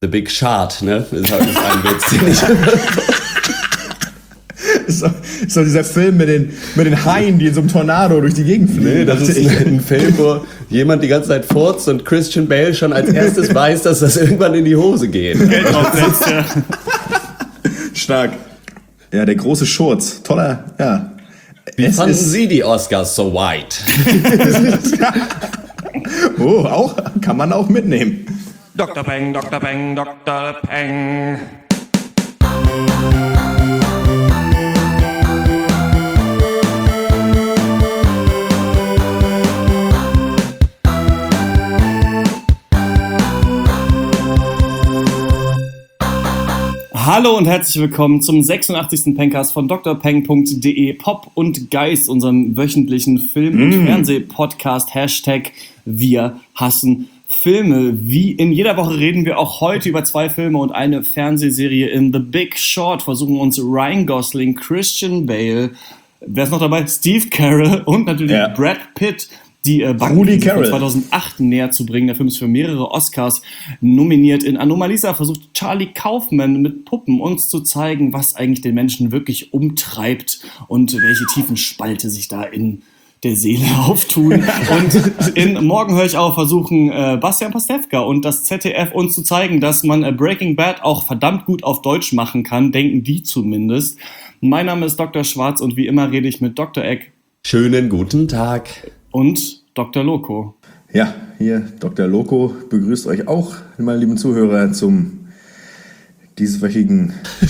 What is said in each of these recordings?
The Big Shard, ne? Das ist halt ein Witz, den ich ist doch dieser Film mit den Haien, die in so einem Tornado durch die Gegend fliegen. Nee, das ist ein Film, wo jemand die ganze Zeit furzt und Christian Bale schon als erstes weiß, dass das irgendwann in die Hose geht. Geld aufsetzt, ja. Stark. Ja, der große Schurz. Toller, ja. Wie fanden Sie die Oscars so white? Oh, auch? Kann man auch mitnehmen. Dr. Peng, Dr. Peng, Dr. Peng. Hallo und herzlich willkommen zum 86. Pencast von drpeng.de, Pop und Geist, unserem wöchentlichen Film- und Fernseh-Podcast, Hashtag Wir hassen Filme. Wie in jeder Woche reden wir auch heute über 2 Filme und eine Fernsehserie. In The Big Short versuchen uns Ryan Gosling, Christian Bale, wer ist noch dabei? Steve Carell und natürlich Brad Pitt, die Bankenkrise von 2008 näher zu bringen. Der Film ist für mehrere Oscars nominiert. In Anomalisa versucht Charlie Kaufman mit Puppen uns zu zeigen, was eigentlich den Menschen wirklich umtreibt und welche tiefen Spalte sich da in der Seele auftun. Und in Morgen höre ich auch versuchen Bastian Pastewka und das ZDF uns zu zeigen, dass man Breaking Bad auch verdammt gut auf Deutsch machen kann, denken die zumindest. Mein Name ist Dr. Schwarz und wie immer rede ich mit Dr. Eck. Schönen guten Tag. Und Dr. Loco. Ja, hier Dr. Loco begrüßt euch auch, meine lieben Zuhörer, zum dieswöchigen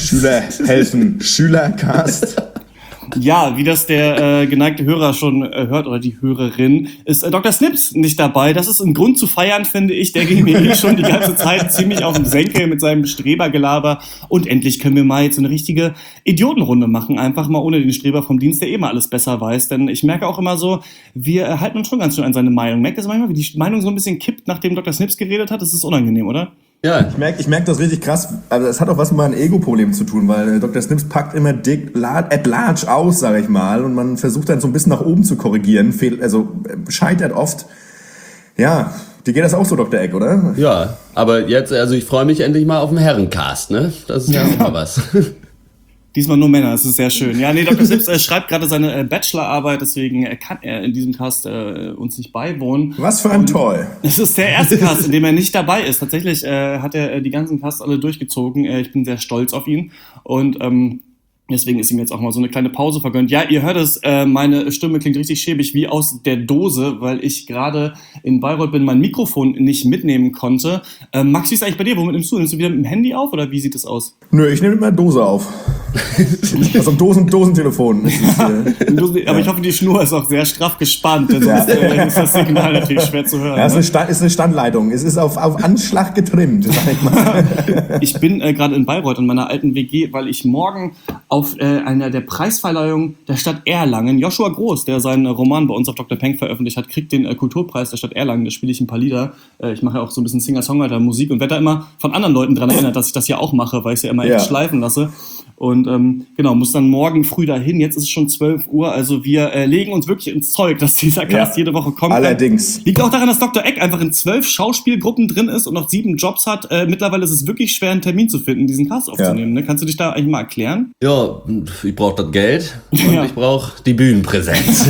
Schülercast. Ja, wie das der geneigte Hörer schon hört oder die Hörerin, ist Dr. Snips nicht dabei. Das ist ein Grund zu feiern, finde ich. Der ging mir schon die ganze Zeit ziemlich auf den Senkel mit seinem Strebergelaber. Und endlich können wir mal jetzt so eine richtige Idiotenrunde machen. Einfach mal ohne den Streber vom Dienst, der mal alles besser weiß. Denn ich merke auch immer so, wir halten uns schon ganz schön an seine Meinung. Merkt ihr das manchmal, wie die Meinung so ein bisschen kippt, nachdem Dr. Snips geredet hat? Das ist unangenehm, oder? Ja. Ich merk das richtig krass. Also es hat auch was mit meinem Ego-Problem zu tun, weil Dr. Snips packt immer dick at large aus, sage ich mal, und man versucht dann so ein bisschen nach oben zu korrigieren. Scheitert oft. Ja, dir geht das auch so, Dr. Eck, oder? Ja, aber jetzt, also ich freue mich endlich mal auf den Herrencast, ne? Das ist ja auch mal was. Diesmal nur Männer, das ist sehr schön. Ja, nee, Dr. Sips schreibt gerade seine Bachelorarbeit, deswegen kann er in diesem Cast uns nicht beiwohnen. Was für ein Toll. Es ist der erste Cast, in dem er nicht dabei ist. Tatsächlich hat er die ganzen Casts alle durchgezogen. Ich bin sehr stolz auf ihn und deswegen ist ihm jetzt auch mal so eine kleine Pause vergönnt. Ja, ihr hört es, meine Stimme klingt richtig schäbig wie aus der Dose, weil ich gerade in Bayreuth bin, mein Mikrofon nicht mitnehmen konnte. Max, wie ist eigentlich bei dir? Womit nimmst du? Nimmst du wieder mit dem Handy auf oder wie sieht es aus? Nö, ich nehme mit meiner Dose auf. Also ein Dosentelefon. Aber ich hoffe, die Schnur ist auch sehr straff gespannt, denn sonst ist das Signal natürlich schwer zu hören. Ja, ist eine Standleitung. Es ist auf Anschlag getrimmt, sag ich mal. Ich bin gerade in Bayreuth in meiner alten WG, weil ich morgen auf einer der Preisverleihungen der Stadt Erlangen, Joshua Groß, der seinen Roman bei uns auf Dr. Peng veröffentlicht hat, kriegt den Kulturpreis der Stadt Erlangen. Da spiele ich ein paar Lieder. Ich mache ja auch so ein bisschen Singer-Songwriter-Musik und werde da immer von anderen Leuten daran erinnert, dass ich das ja auch mache, weil ich es ja immer echt schleifen lasse. Und muss dann morgen früh dahin. Jetzt ist es schon 12 Uhr, also wir legen uns wirklich ins Zeug, dass dieser Cast jede Woche kommt. Allerdings. Liegt auch daran, dass Dr. Eck einfach in 12 Schauspielgruppen drin ist und noch 7 Jobs hat. Mittlerweile ist es wirklich schwer, einen Termin zu finden, diesen Cast aufzunehmen. Ne? Kannst du dich da eigentlich mal erklären? Ja, ich brauche das Geld und ich brauche die Bühnenpräsenz.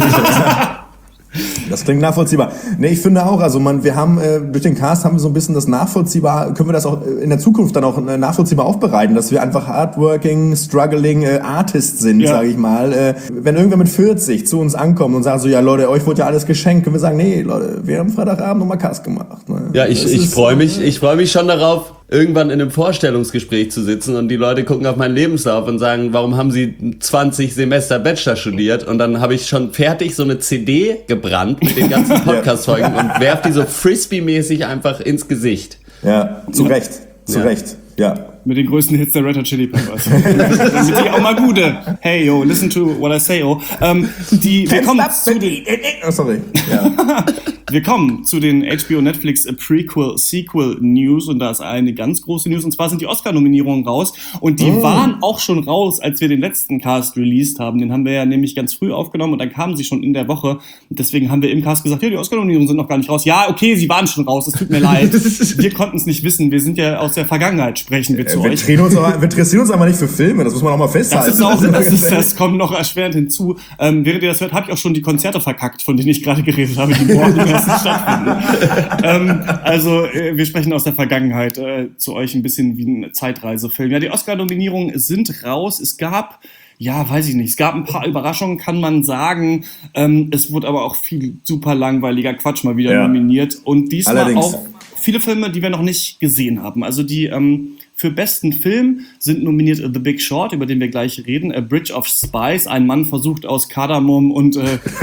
Das klingt nachvollziehbar. Nee, ich finde auch, also wir haben durch den Cast haben wir so ein bisschen das nachvollziehbar, können wir das auch in der Zukunft dann auch nachvollziehbar aufbereiten, dass wir einfach hardworking, struggling Artists sind, sage ich mal. Wenn irgendwer mit 40 zu uns ankommt und sagt so, ja Leute, euch wurde ja alles geschenkt, können wir sagen, nee Leute, wir haben Freitagabend nochmal Cast gemacht. Ne? Ja, ich freue mich schon darauf, irgendwann in einem Vorstellungsgespräch zu sitzen und die Leute gucken auf meinen Lebenslauf und sagen, warum haben sie 20 Semester Bachelor studiert? Und dann habe ich schon fertig so eine CD gebrannt mit den ganzen Podcast-Folgen und werf die so Frisbee-mäßig einfach ins Gesicht. Ja, zu Recht, ja. Mit den größten Hits der Red Hot Chili Peppers. Damit die auch mal gute. Hey, yo, listen to what I say, yo. Wir Wir kommen zu den HBO Netflix Prequel-Sequel News und da ist eine ganz große News und zwar sind die Oscar-Nominierungen raus und die waren auch schon raus, als wir den letzten Cast released haben. Den haben wir ja nämlich ganz früh aufgenommen und dann kamen sie schon in der Woche und deswegen haben wir im Cast gesagt, ja, die Oscar-Nominierungen sind noch gar nicht raus. Ja, okay, sie waren schon raus, es tut mir leid. Wir konnten es nicht wissen, wir sind ja aus der Vergangenheit, sprechen wir zu euch. Wir interessieren uns aber nicht für Filme, das muss man auch mal festhalten. Das kommt noch erschwerend hinzu. Während ihr das hört, habe ich auch schon die Konzerte verkackt, von denen ich gerade geredet habe, die morgen stattfinden. Wir sprechen aus der Vergangenheit zu euch ein bisschen wie ein Zeitreisefilm. Ja, die Oscar-Nominierungen sind raus. Es gab ein paar Überraschungen, kann man sagen. Es wurde aber auch viel super langweiliger Quatsch mal wieder nominiert. Und diesmal allerdings auch viele Filme, die wir noch nicht gesehen haben. Also die für besten Film sind nominiert The Big Short, über den wir gleich reden, A Bridge of Spies, ein Mann versucht aus Kardamom und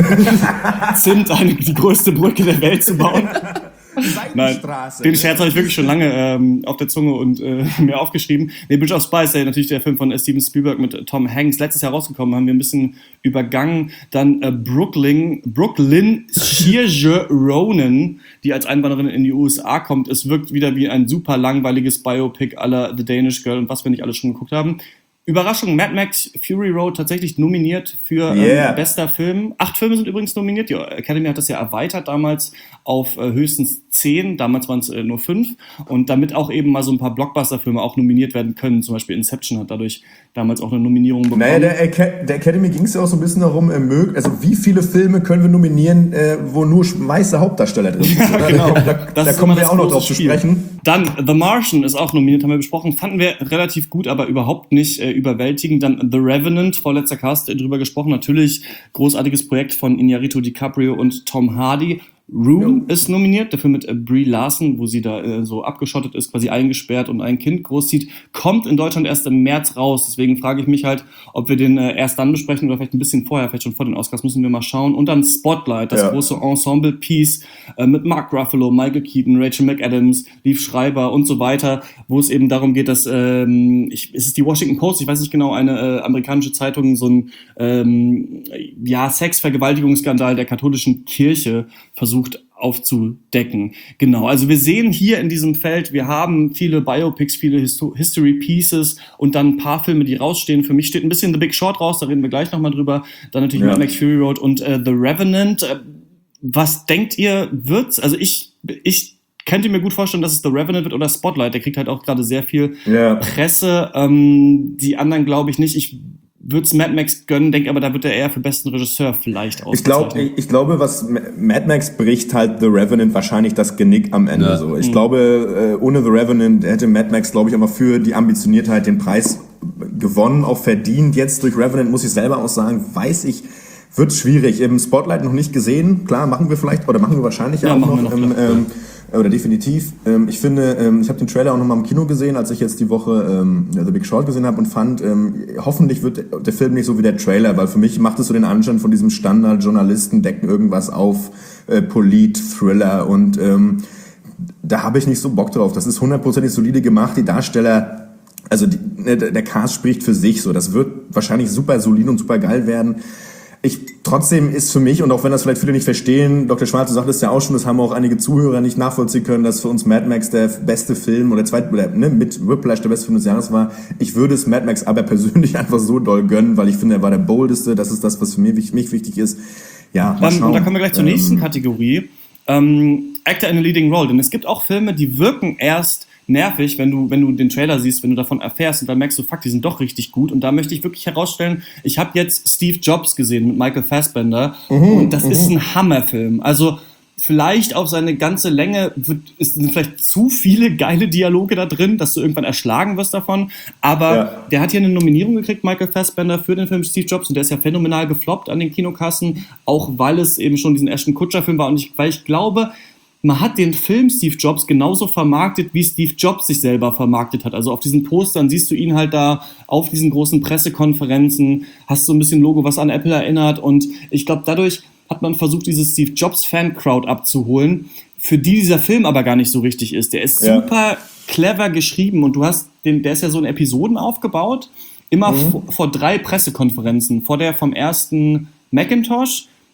Zimt die größte Brücke der Welt zu bauen. Nein, den Scherz habe ich wirklich schon lange auf der Zunge und mir aufgeschrieben. Nee, Bridge of Spies, natürlich der Film von Steven Spielberg mit Tom Hanks, letztes Jahr rausgekommen, haben wir ein bisschen übergangen. Dann Brooklyn Saoirse Ronan, die als Einwanderin in die USA kommt. Es wirkt wieder wie ein super langweiliges Biopic à la The Danish Girl und was wir nicht alle schon geguckt haben. Überraschung, Mad Max Fury Road tatsächlich nominiert für bester Film. 8 Filme sind übrigens nominiert. Die Academy hat das ja erweitert damals auf höchstens 10. Damals waren es nur 5. Und damit auch eben mal so ein paar Blockbuster-Filme auch nominiert werden können. Zum Beispiel Inception hat dadurch damals auch eine Nominierung bekommen. Naja, der Academy ging es ja auch so ein bisschen darum, also wie viele Filme können wir nominieren, wo nur weiße Hauptdarsteller drin sind. Ja, genau. Da kommen wir auch noch drauf zu sprechen. Dann The Martian ist auch nominiert, haben wir besprochen. Fanden wir relativ gut, aber überhaupt nicht überwältigend. Dann The Revenant, vorletzter Cast drüber gesprochen. Natürlich großartiges Projekt von Iñárritu DiCaprio und Tom Hardy. Room ist nominiert, dafür mit Brie Larson, wo sie da so abgeschottet ist, quasi eingesperrt und ein Kind großzieht, kommt in Deutschland erst im März raus. Deswegen frage ich mich halt, ob wir den erst dann besprechen oder vielleicht ein bisschen vorher, vielleicht schon vor den Oscars, müssen wir mal schauen. Und dann Spotlight, das große Ensemble-Piece mit Mark Ruffalo, Michael Keaton, Rachel McAdams, Liev Schreiber und so weiter, wo es eben darum geht, dass, es ist die Washington Post, ich weiß nicht genau, eine amerikanische Zeitung, so ein Sex-Vergewaltigungsskandal der katholischen Kirche versucht aufzudecken. Genau, also wir sehen hier in diesem Feld, wir haben viele Biopics, viele History Pieces und dann ein paar Filme, die rausstehen. Für mich steht ein bisschen The Big Short raus, da reden wir gleich nochmal drüber. Dann natürlich Mad Max Fury Road und The Revenant. Was denkt ihr, wird's? Also ich könnte mir gut vorstellen, dass es The Revenant wird oder Spotlight. Der kriegt halt auch gerade sehr viel Presse. Die anderen glaube ich nicht. Ich würde es Mad Max gönnen, denke aber, da wird er eher für besten Regisseur vielleicht ausgezeichnet. Ich glaube, was Mad Max bricht halt The Revenant wahrscheinlich das Genick am Ende. So. Ich glaube, ohne The Revenant hätte Mad Max, glaube ich, aber für die Ambitioniertheit den Preis gewonnen, auch verdient. Jetzt durch Revenant, muss ich selber auch sagen, wird schwierig. Im Spotlight noch nicht gesehen. Klar, machen wir wahrscheinlich auch noch. Oder definitiv. Ich finde, ich habe den Trailer auch nochmal im Kino gesehen, als ich jetzt die Woche The Big Short gesehen habe und fand, hoffentlich wird der Film nicht so wie der Trailer, weil für mich macht es so den Anschein von diesem Standard-Journalisten decken irgendwas auf, Polit-Thriller und da habe ich nicht so Bock drauf. Das ist 100% solide gemacht, die Darsteller, also der Cast spricht für sich so. Das wird wahrscheinlich super solid und super geil werden. Trotzdem ist für mich, und auch wenn das vielleicht viele nicht verstehen, Dr. Schwarz, du sagtest ja auch schon, das haben auch einige Zuhörer nicht nachvollziehen können, dass für uns Mad Max der beste Film oder mit Whiplash der beste Film des Jahres war. Ich würde es Mad Max aber persönlich einfach so doll gönnen, weil ich finde, er war der boldeste, das ist das, was für mich wichtig ist. Ja, mal schauen. Und da kommen wir gleich zur nächsten Kategorie. Actor in a Leading Role, denn es gibt auch Filme, die wirken erst nervig, wenn du den Trailer siehst, wenn du davon erfährst und dann merkst du, fuck, die sind doch richtig gut. Und da möchte ich wirklich herausstellen, ich habe jetzt Steve Jobs gesehen mit Michael Fassbender und das ist ein Hammerfilm. Also vielleicht auf seine ganze Länge sind vielleicht zu viele geile Dialoge da drin, dass du irgendwann erschlagen wirst davon. Aber der hat hier eine Nominierung gekriegt, Michael Fassbender, für den Film Steve Jobs und der ist ja phänomenal gefloppt an den Kinokassen, auch weil es eben schon diesen Ashton Kutcher-Film war und weil ich glaube, man hat den Film Steve Jobs genauso vermarktet, wie Steve Jobs sich selber vermarktet hat. Also auf diesen Postern siehst du ihn halt da auf diesen großen Pressekonferenzen, hast so ein bisschen Logo, was an Apple erinnert. Und ich glaube, dadurch hat man versucht, diese Steve Jobs-Fan-Crowd abzuholen, für die dieser Film aber gar nicht so richtig ist. Der ist super clever geschrieben und der ist ja so in Episoden aufgebaut, immer vor 3 Pressekonferenzen. Vor der vom ersten Macintosh,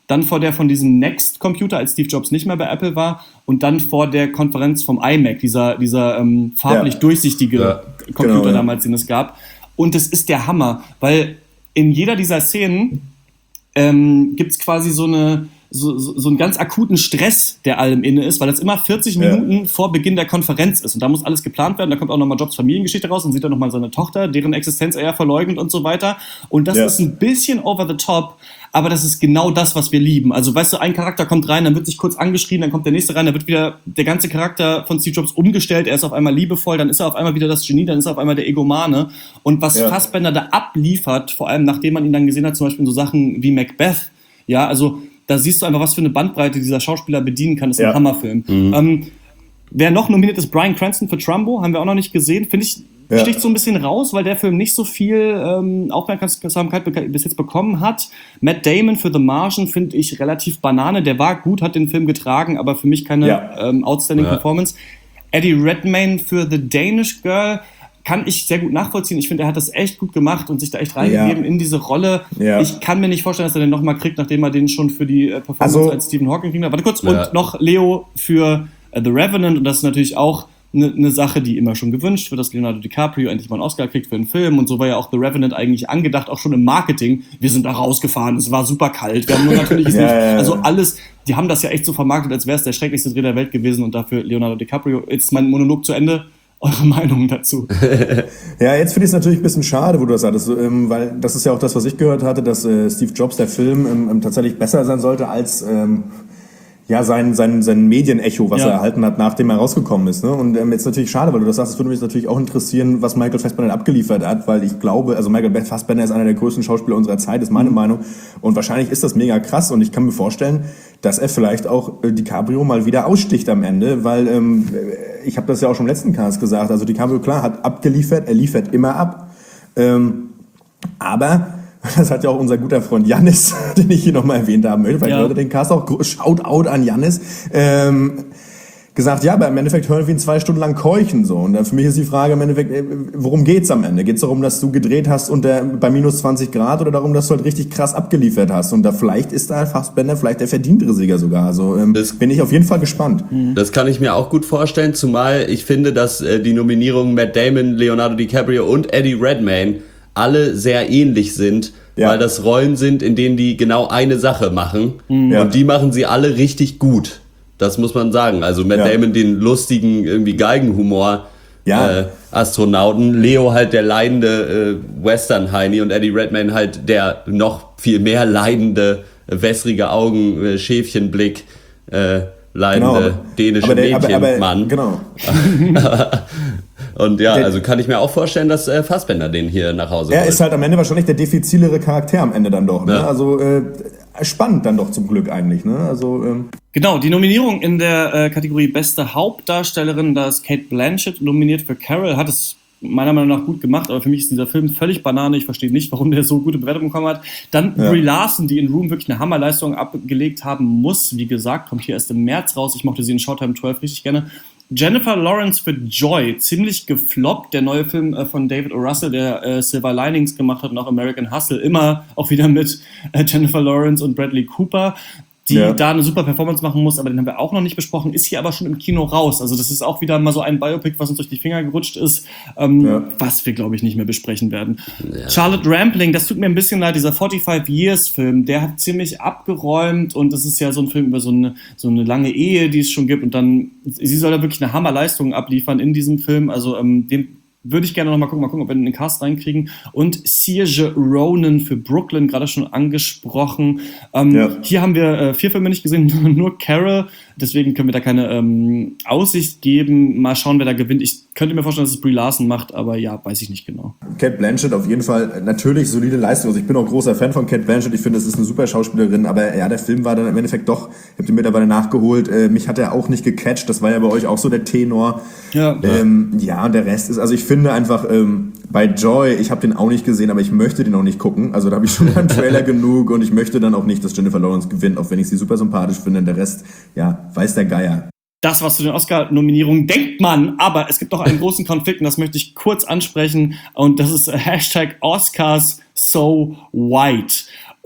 dann vor der von diesem Next-Computer, als Steve Jobs nicht mehr bei Apple war, und dann vor der Konferenz vom iMac, dieser farblich durchsichtige Computer damals, den es gab. Und das ist der Hammer, weil in jeder dieser Szenen gibt es quasi so einen ganz akuten Stress, der allem inne ist, weil das immer 40 Minuten vor Beginn der Konferenz ist. Und da muss alles geplant werden. Da kommt auch nochmal Jobs Familiengeschichte raus und sieht dann nochmal seine Tochter, deren Existenz er ja verleugnet und so weiter. Und das ist ein bisschen over the top, aber das ist genau das, was wir lieben. Also weißt du, ein Charakter kommt rein, dann wird sich kurz angeschrien, dann kommt der nächste rein, dann wird wieder der ganze Charakter von Steve Jobs umgestellt. Er ist auf einmal liebevoll, dann ist er auf einmal wieder das Genie, dann ist er auf einmal der Egomane. Und was Fassbender da abliefert, vor allem nachdem man ihn dann gesehen hat, zum Beispiel in so Sachen wie Macbeth, ja, also da siehst du einfach, was für eine Bandbreite dieser Schauspieler bedienen kann. Das ist ein Hammerfilm. Wer noch nominiert ist, Bryan Cranston für Trumbo, haben wir auch noch nicht gesehen. Finde ich, sticht so ein bisschen raus, weil der Film nicht so viel Aufmerksamkeit bis jetzt bekommen hat. Matt Damon für The Martian finde ich relativ Banane. Der war gut, hat den Film getragen, aber für mich keine outstanding Performance. Eddie Redmayne für The Danish Girl kann ich sehr gut nachvollziehen. Ich finde, er hat das echt gut gemacht und sich da echt reingegeben in diese Rolle. Ja. Ich kann mir nicht vorstellen, dass er den nochmal kriegt, nachdem er den schon für die Performance als Stephen Hawking kriegt. Warte kurz, und noch Leo für The Revenant. Und das ist natürlich auch eine Sache, die immer schon gewünscht wird, dass Leonardo DiCaprio endlich mal einen Oscar kriegt für einen Film. Und so war ja auch The Revenant eigentlich angedacht, auch schon im Marketing. Wir sind da rausgefahren, es war super kalt. Wir haben nur natürlich nicht, also alles, die haben das ja echt so vermarktet, als wäre es der schrecklichste Dreh der Welt gewesen. Und dafür Leonardo DiCaprio. Jetzt ist mein Monolog zu Ende. Eure Meinung dazu? Ja, jetzt finde ich es natürlich ein bisschen schade, wo du das hattest, weil das ist ja auch das, was ich gehört hatte, dass Steve Jobs, der Film, tatsächlich besser sein sollte als sein Medienecho, was er erhalten hat, nachdem er rausgekommen ist. Ne? Und jetzt natürlich schade, weil du das sagst, es würde mich natürlich auch interessieren, was Michael Fassbender abgeliefert hat, weil ich glaube, also Michael Fassbender ist einer der größten Schauspieler unserer Zeit, ist meine Meinung. Und wahrscheinlich ist das mega krass und ich kann mir vorstellen, dass er vielleicht auch DiCaprio mal wieder aussticht am Ende, weil ich habe das ja auch schon im letzten Cast gesagt, also DiCaprio, klar, hat abgeliefert, er liefert immer ab, aber das hat ja auch unser guter Freund Jannis, den ich hier nochmal erwähnt haben möchte, weil Leute den Cast auch, Shoutout an Jannis, gesagt, aber im Endeffekt hören wir ihn 2 Stunden lang keuchen, so. Und für mich ist die Frage im Endeffekt, worum geht's am Ende? Geht's darum, dass du gedreht hast bei minus 20 Grad oder darum, dass du halt richtig krass abgeliefert hast? Und da vielleicht ist da Fassbender vielleicht der verdientere Sieger sogar. Also bin ich auf jeden Fall gespannt. Das kann ich mir auch gut vorstellen, zumal ich finde, dass die Nominierungen Matt Damon, Leonardo DiCaprio und Eddie Redmayne alle sehr ähnlich sind, weil das Rollen sind, in denen die genau eine Sache machen. Und die machen sie alle richtig gut. Das muss man sagen. Also Matt Damon den lustigen, irgendwie Geigenhumor Astronauten, Leo halt der leidende Western-Heini und Eddie Redmayne halt der noch viel mehr leidende, wässrige Augen, Schäfchenblick, leidende dänische Mädchenmann. Genau. Und also kann ich mir auch vorstellen, dass Fassbender den hier nach Hause Er holt. ist halt am Ende wahrscheinlich der diffizilere Charakter am Ende dann doch. Ne? Also spannend dann doch zum Glück eigentlich. Ne? Also, Genau, die Nominierung in der Kategorie Beste Hauptdarstellerin, da ist Cate Blanchett nominiert für Carol, hat es meiner Meinung nach gut gemacht, aber für mich ist dieser Film völlig Banane. Ich verstehe nicht, warum der so gute Bewertungen bekommen hat. Dann Brie Larson, die in Room wirklich eine Hammerleistung abgelegt haben muss. Wie gesagt, kommt hier erst im März raus. Ich mochte sie in Showtime 12 richtig gerne. Jennifer Lawrence für Joy, ziemlich gefloppt. Der neue Film von David O. Russell, der Silver Linings gemacht hat und auch American Hustle, immer auch wieder mit Jennifer Lawrence und Bradley Cooper, die da eine super Performance machen muss, aber den haben wir auch noch nicht besprochen, ist hier aber schon im Kino raus. Also das ist auch wieder mal so ein Biopic, was uns durch die Finger gerutscht ist, was wir, glaube ich, nicht mehr besprechen werden. Ja. Charlotte Rampling, das tut mir ein bisschen leid, dieser 45 Years Film, der hat ziemlich abgeräumt und das ist ja so ein Film über so eine lange Ehe, die es schon gibt und dann, sie soll da wirklich eine Hammerleistung abliefern in diesem Film, also dem würde ich gerne noch mal gucken, ob wir den Cast reinkriegen. Und Saoirse Ronan für Brooklyn, gerade schon angesprochen. Hier haben wir 4 Filme nicht gesehen, nur Carol. Deswegen können wir da keine Aussicht geben. Mal schauen, wer da gewinnt. Ich könnte mir vorstellen, dass es Brie Larson macht, aber ja, weiß ich nicht genau. Cate Blanchett auf jeden Fall natürlich solide Leistung. Also ich bin auch großer Fan von Cate Blanchett. Ich finde, das ist eine super Schauspielerin. Aber ja, der Film war dann im Endeffekt doch, ich habe den mittlerweile nachgeholt, mich hat er auch nicht gecatcht. Das war ja bei euch auch so der Tenor. Und der Rest ist, also ich finde einfach, bei Joy, ich habe den auch nicht gesehen, aber ich möchte den auch nicht gucken. Also da habe ich schon beim Trailer genug und ich möchte dann auch nicht, dass Jennifer Lawrence gewinnt, auch wenn ich sie super sympathisch finde. Der Rest, weiß der Geier. Das, was zu den Oscar-Nominierungen denkt man, aber es gibt noch einen großen Konflikt und das möchte ich kurz ansprechen und das ist #OscarsSoWhite.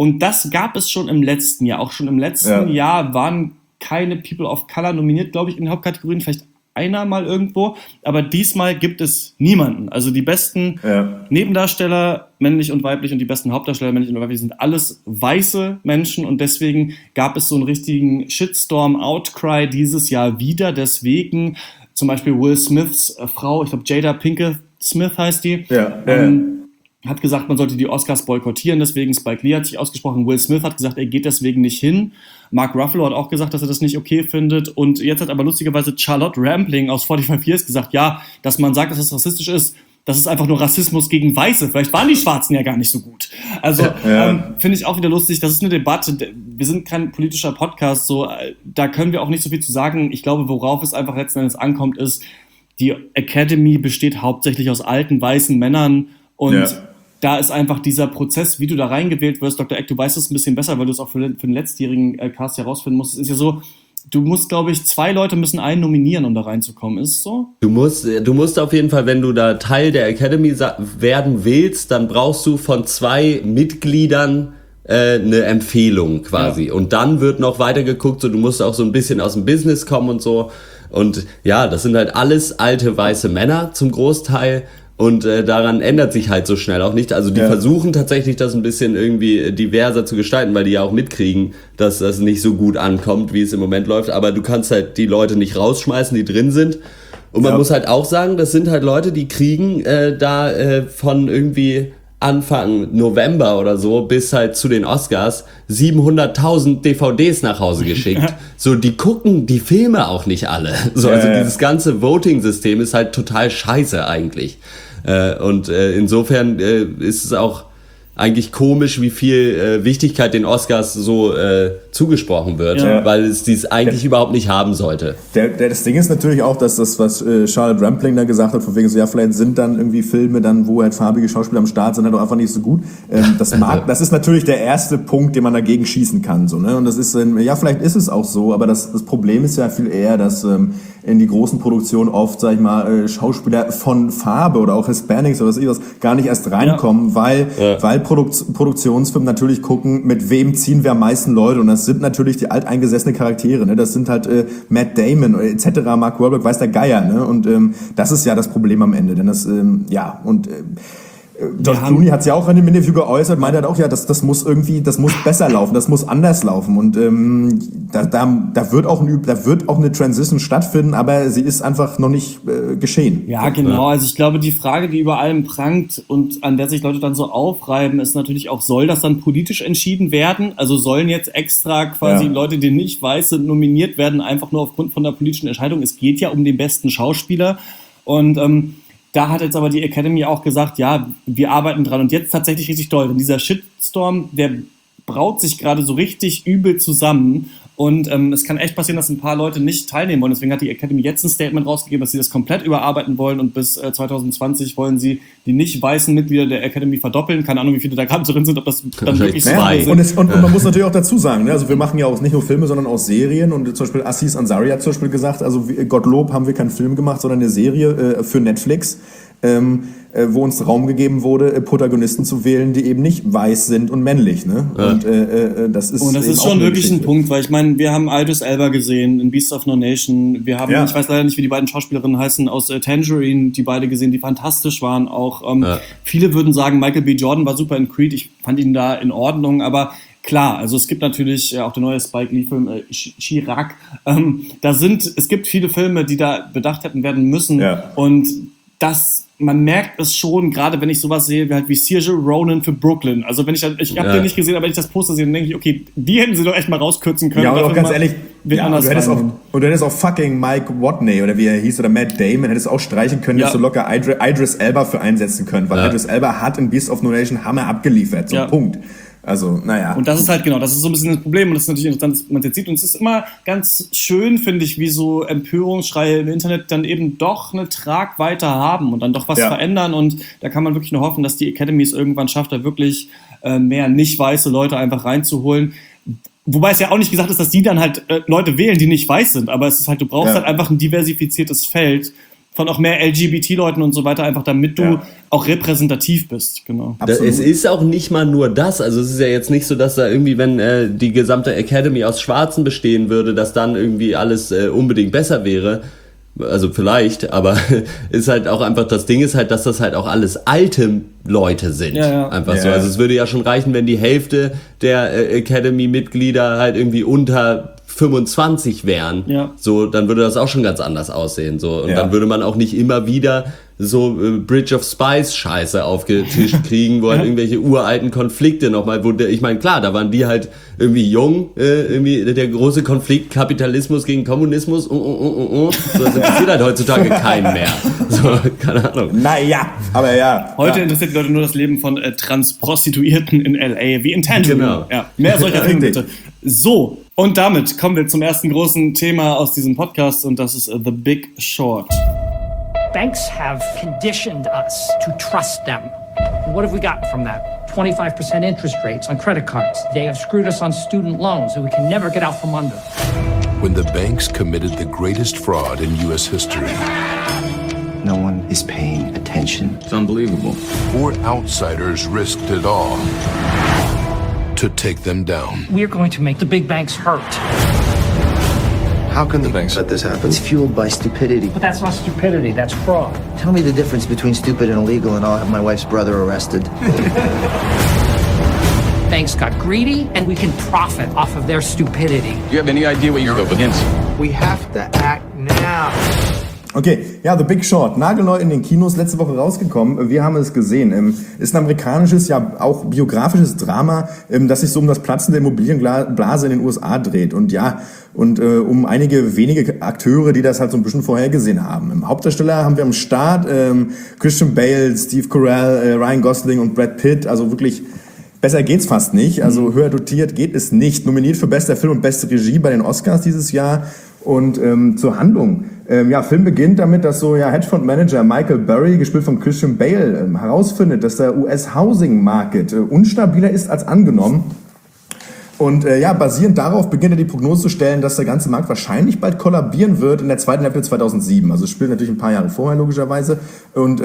Und das gab es schon im letzten Jahr. Auch schon im letzten Jahr waren keine People of Color nominiert, glaube ich, in den Hauptkategorien. Vielleicht einer mal irgendwo. Aber diesmal gibt es niemanden. Also die besten Nebendarsteller, männlich und weiblich, und die besten Hauptdarsteller, männlich und weiblich, sind alles weiße Menschen. Und deswegen gab es so einen richtigen Shitstorm-Outcry dieses Jahr wieder. Deswegen zum Beispiel Will Smiths Frau, ich glaube Jada Pinkett Smith heißt die, hat gesagt, man sollte die Oscars boykottieren, deswegen Spike Lee hat sich ausgesprochen, Will Smith hat gesagt, er geht deswegen nicht hin, Mark Ruffalo hat auch gesagt, dass er das nicht okay findet, und jetzt hat aber lustigerweise Charlotte Rampling aus 45 Years gesagt, ja, dass man sagt, dass das rassistisch ist, das ist einfach nur Rassismus gegen Weiße, vielleicht waren die Schwarzen ja gar nicht so gut. Also finde ich auch wieder lustig, das ist eine Debatte, wir sind kein politischer Podcast, so, da können wir auch nicht so viel zu sagen. Ich glaube, worauf es einfach letzten Endes ankommt, ist, die Academy besteht hauptsächlich aus alten, weißen Männern, und da ist einfach dieser Prozess, wie du da reingewählt wirst. Dr. Eck, du weißt es ein bisschen besser, weil du es auch für den letztjährigen Cast herausfinden musst. Es ist ja so, du musst, glaube ich, 2 Leute müssen einen nominieren, um da reinzukommen. Ist es so? Du musst auf jeden Fall, wenn du da Teil der Academy werden willst, dann brauchst du von 2 Mitgliedern eine Empfehlung quasi. Ja. Und dann wird noch weiter geguckt, so, du musst auch so ein bisschen aus dem Business kommen und so. Und ja, das sind halt alles alte weiße Männer zum Großteil. Und daran ändert sich halt so schnell auch nicht. Also die versuchen tatsächlich, das ein bisschen irgendwie diverser zu gestalten, weil die ja auch mitkriegen, dass das nicht so gut ankommt, wie es im Moment läuft. Aber du kannst halt die Leute nicht rausschmeißen, die drin sind. Und man muss halt auch sagen, das sind halt Leute, die kriegen von irgendwie Anfang November oder so bis halt zu den Oscars 700.000 DVDs nach Hause geschickt. So, die gucken die Filme auch nicht alle. So, also dieses ganze Voting-System ist halt total scheiße eigentlich. Und insofern ist es auch eigentlich komisch, wie viel Wichtigkeit den Oscars so zugesprochen wird, weil es dies eigentlich überhaupt nicht haben sollte. Das Ding ist natürlich auch, dass das, was Charlotte Rampling da gesagt hat, von wegen so, ja, vielleicht sind dann irgendwie Filme dann, wo halt farbige Schauspieler am Start sind, halt auch einfach nicht so gut. Das ist natürlich der erste Punkt, den man dagegen schießen kann, so, ne? Und das ist, ja, vielleicht ist es auch so, aber das Problem ist ja viel eher, dass in die großen Produktionen oft, sag ich mal, Schauspieler von Farbe oder auch Hispanics oder was gar nicht erst reinkommen, weil Produktionsfirmen natürlich gucken, mit wem ziehen wir am meisten Leute, und das sind natürlich die alteingesessene Charaktere, ne? Das sind halt Matt Damon etc., Mark Wahlberg, weiß der Geier, ne? Und das ist ja das Problem am Ende, denn das, George Clooney hat es ja auch in dem Interview geäußert, meinte halt auch, ja, das muss besser laufen, das muss anders laufen, und da wird auch eine Transition stattfinden, aber sie ist einfach noch nicht geschehen. Ja, genau, also ich glaube, die Frage, die über allem prangt und an der sich Leute dann so aufreiben, ist natürlich auch, soll das dann politisch entschieden werden? Also sollen jetzt extra quasi Leute, die nicht weiß sind, nominiert werden, einfach nur aufgrund von der politischen Entscheidung? Es geht ja um den besten Schauspieler, und da hat jetzt aber die Academy auch gesagt, ja, wir arbeiten dran, und jetzt tatsächlich richtig doll. Denn dieser Shitstorm, der braut sich gerade so richtig übel zusammen, und es kann echt passieren, dass ein paar Leute nicht teilnehmen wollen. Deswegen hat die Academy jetzt ein Statement rausgegeben, dass sie das komplett überarbeiten wollen, und bis 2020 wollen sie die nicht weißen Mitglieder der Academy verdoppeln. Keine Ahnung, wie viele da gerade drin sind, ob das dann wirklich 2 sind. Und man muss natürlich auch dazu sagen, ne? Also wir machen ja auch nicht nur Filme, sondern auch Serien, und zum Beispiel Aziz Ansari hat zum Beispiel gesagt, also Gottlob haben wir keinen Film gemacht, sondern eine Serie für Netflix, wo uns Raum gegeben wurde, Protagonisten zu wählen, die eben nicht weiß sind und männlich, ne? Ja. Und das ist schon wirklich ein Punkt, weil ich meine, wir haben Idris Elba gesehen in Beasts of No Nation, wir haben, ich weiß leider nicht, wie die beiden Schauspielerinnen heißen, aus Tangerine, die beide gesehen, die fantastisch waren auch. Viele würden sagen, Michael B. Jordan war super in Creed, ich fand ihn da in Ordnung, aber klar, also es gibt natürlich auch der neue Spike Lee-Film Chirac, es gibt viele Filme, die da bedacht hätten werden müssen, und man merkt es schon, gerade wenn ich sowas sehe, wie Saoirse Ronan für Brooklyn. Also wenn ich habe den nicht gesehen, aber wenn ich das Poster sehe, dann denke ich, okay, die hätten sie doch echt mal rauskürzen können. Ja, aber auch ganz ehrlich, du hättest auch fucking Mike Watney, oder wie er hieß, oder Matt Damon, hättest auch streichen können, hättest du locker Idris Elba für einsetzen können, weil Idris Elba hat in Beasts of No Nation Hammer abgeliefert, so Punkt. Also, naja. Und das ist halt das ist so ein bisschen das Problem, und das ist natürlich interessant, dass man jetzt sieht, und es ist immer ganz schön, finde ich, wie so Empörungsschreie im Internet dann eben doch eine Tragweite haben und dann doch was verändern, und da kann man wirklich nur hoffen, dass die Academy es irgendwann schafft, da wirklich mehr nicht weiße Leute einfach reinzuholen. Wobei es ja auch nicht gesagt ist, dass die dann halt Leute wählen, die nicht weiß sind, aber es ist halt, du brauchst halt einfach ein diversifiziertes Feld, von auch mehr LGBT-Leuten und so weiter, einfach damit du auch repräsentativ bist. Genau. Es ist auch nicht mal nur das. Also es ist ja jetzt nicht so, dass da irgendwie, wenn die gesamte Academy aus Schwarzen bestehen würde, dass dann irgendwie alles unbedingt besser wäre. Also vielleicht, aber ist halt auch einfach, das Ding ist halt, dass das halt auch alles alte Leute sind. Einfach so. Also es würde ja schon reichen, wenn die Hälfte der Academy-Mitglieder halt irgendwie unter 25 wären. So, dann würde das auch schon ganz anders aussehen. So. Und dann würde man auch nicht immer wieder so Bridge of Spies Scheiße aufgetischt kriegen, wo halt irgendwelche uralten Konflikte nochmal, ich meine, klar, da waren die halt irgendwie jung, irgendwie der große Konflikt Kapitalismus gegen Kommunismus, so, das interessiert halt heutzutage keinen mehr. So, keine Ahnung. Naja, aber ja. Heute interessiert die Leute nur das Leben von Transprostituierten in L.A., wie in Tangible. Genau. Ja, mehr solcher Filme bitte. So, und damit kommen wir zum ersten großen Thema aus diesem Podcast und das ist The Big Short. Banks have conditioned us to trust them. And what have we gotten from that? 25% interest rates on credit cards. They have screwed us on student loans that we can never get out from under. When the banks committed the greatest fraud in U.S. history. No one is paying attention. It's unbelievable. Four outsiders risked it all to take them down. We're going to make the big banks hurt. How can the banks let this happen? It's fueled by stupidity. But that's not stupidity, that's fraud. Tell me the difference between stupid and illegal and I'll have my wife's brother arrested. Banks got greedy and we can profit off of their stupidity. Do you have any idea what you're up against? We have to act now. Okay, ja, The Big Short, nagelneu in den Kinos, letzte Woche rausgekommen, wir haben es gesehen. Ist ein amerikanisches, ja auch biografisches Drama, das sich so um das Platzen der Immobilienblase in den USA dreht und um einige wenige Akteure, die das halt so ein bisschen vorhergesehen haben. Im Hauptdarsteller haben wir am Start Christian Bale, Steve Carell, Ryan Gosling und Brad Pitt, also wirklich besser geht's fast nicht, also höher dotiert geht es nicht. Nominiert für bester Film und beste Regie bei den Oscars dieses Jahr. Und zur Handlung. Film beginnt damit, dass Hedgefondsmanager Michael Burry, gespielt von Christian Bale, herausfindet, dass der US-Housing-Market unstabiler ist als angenommen. Und basierend darauf beginnt er die Prognose zu stellen, dass der ganze Markt wahrscheinlich bald kollabieren wird in der zweiten Hälfte 2007. Also es spielt natürlich ein paar Jahre vorher logischerweise. Und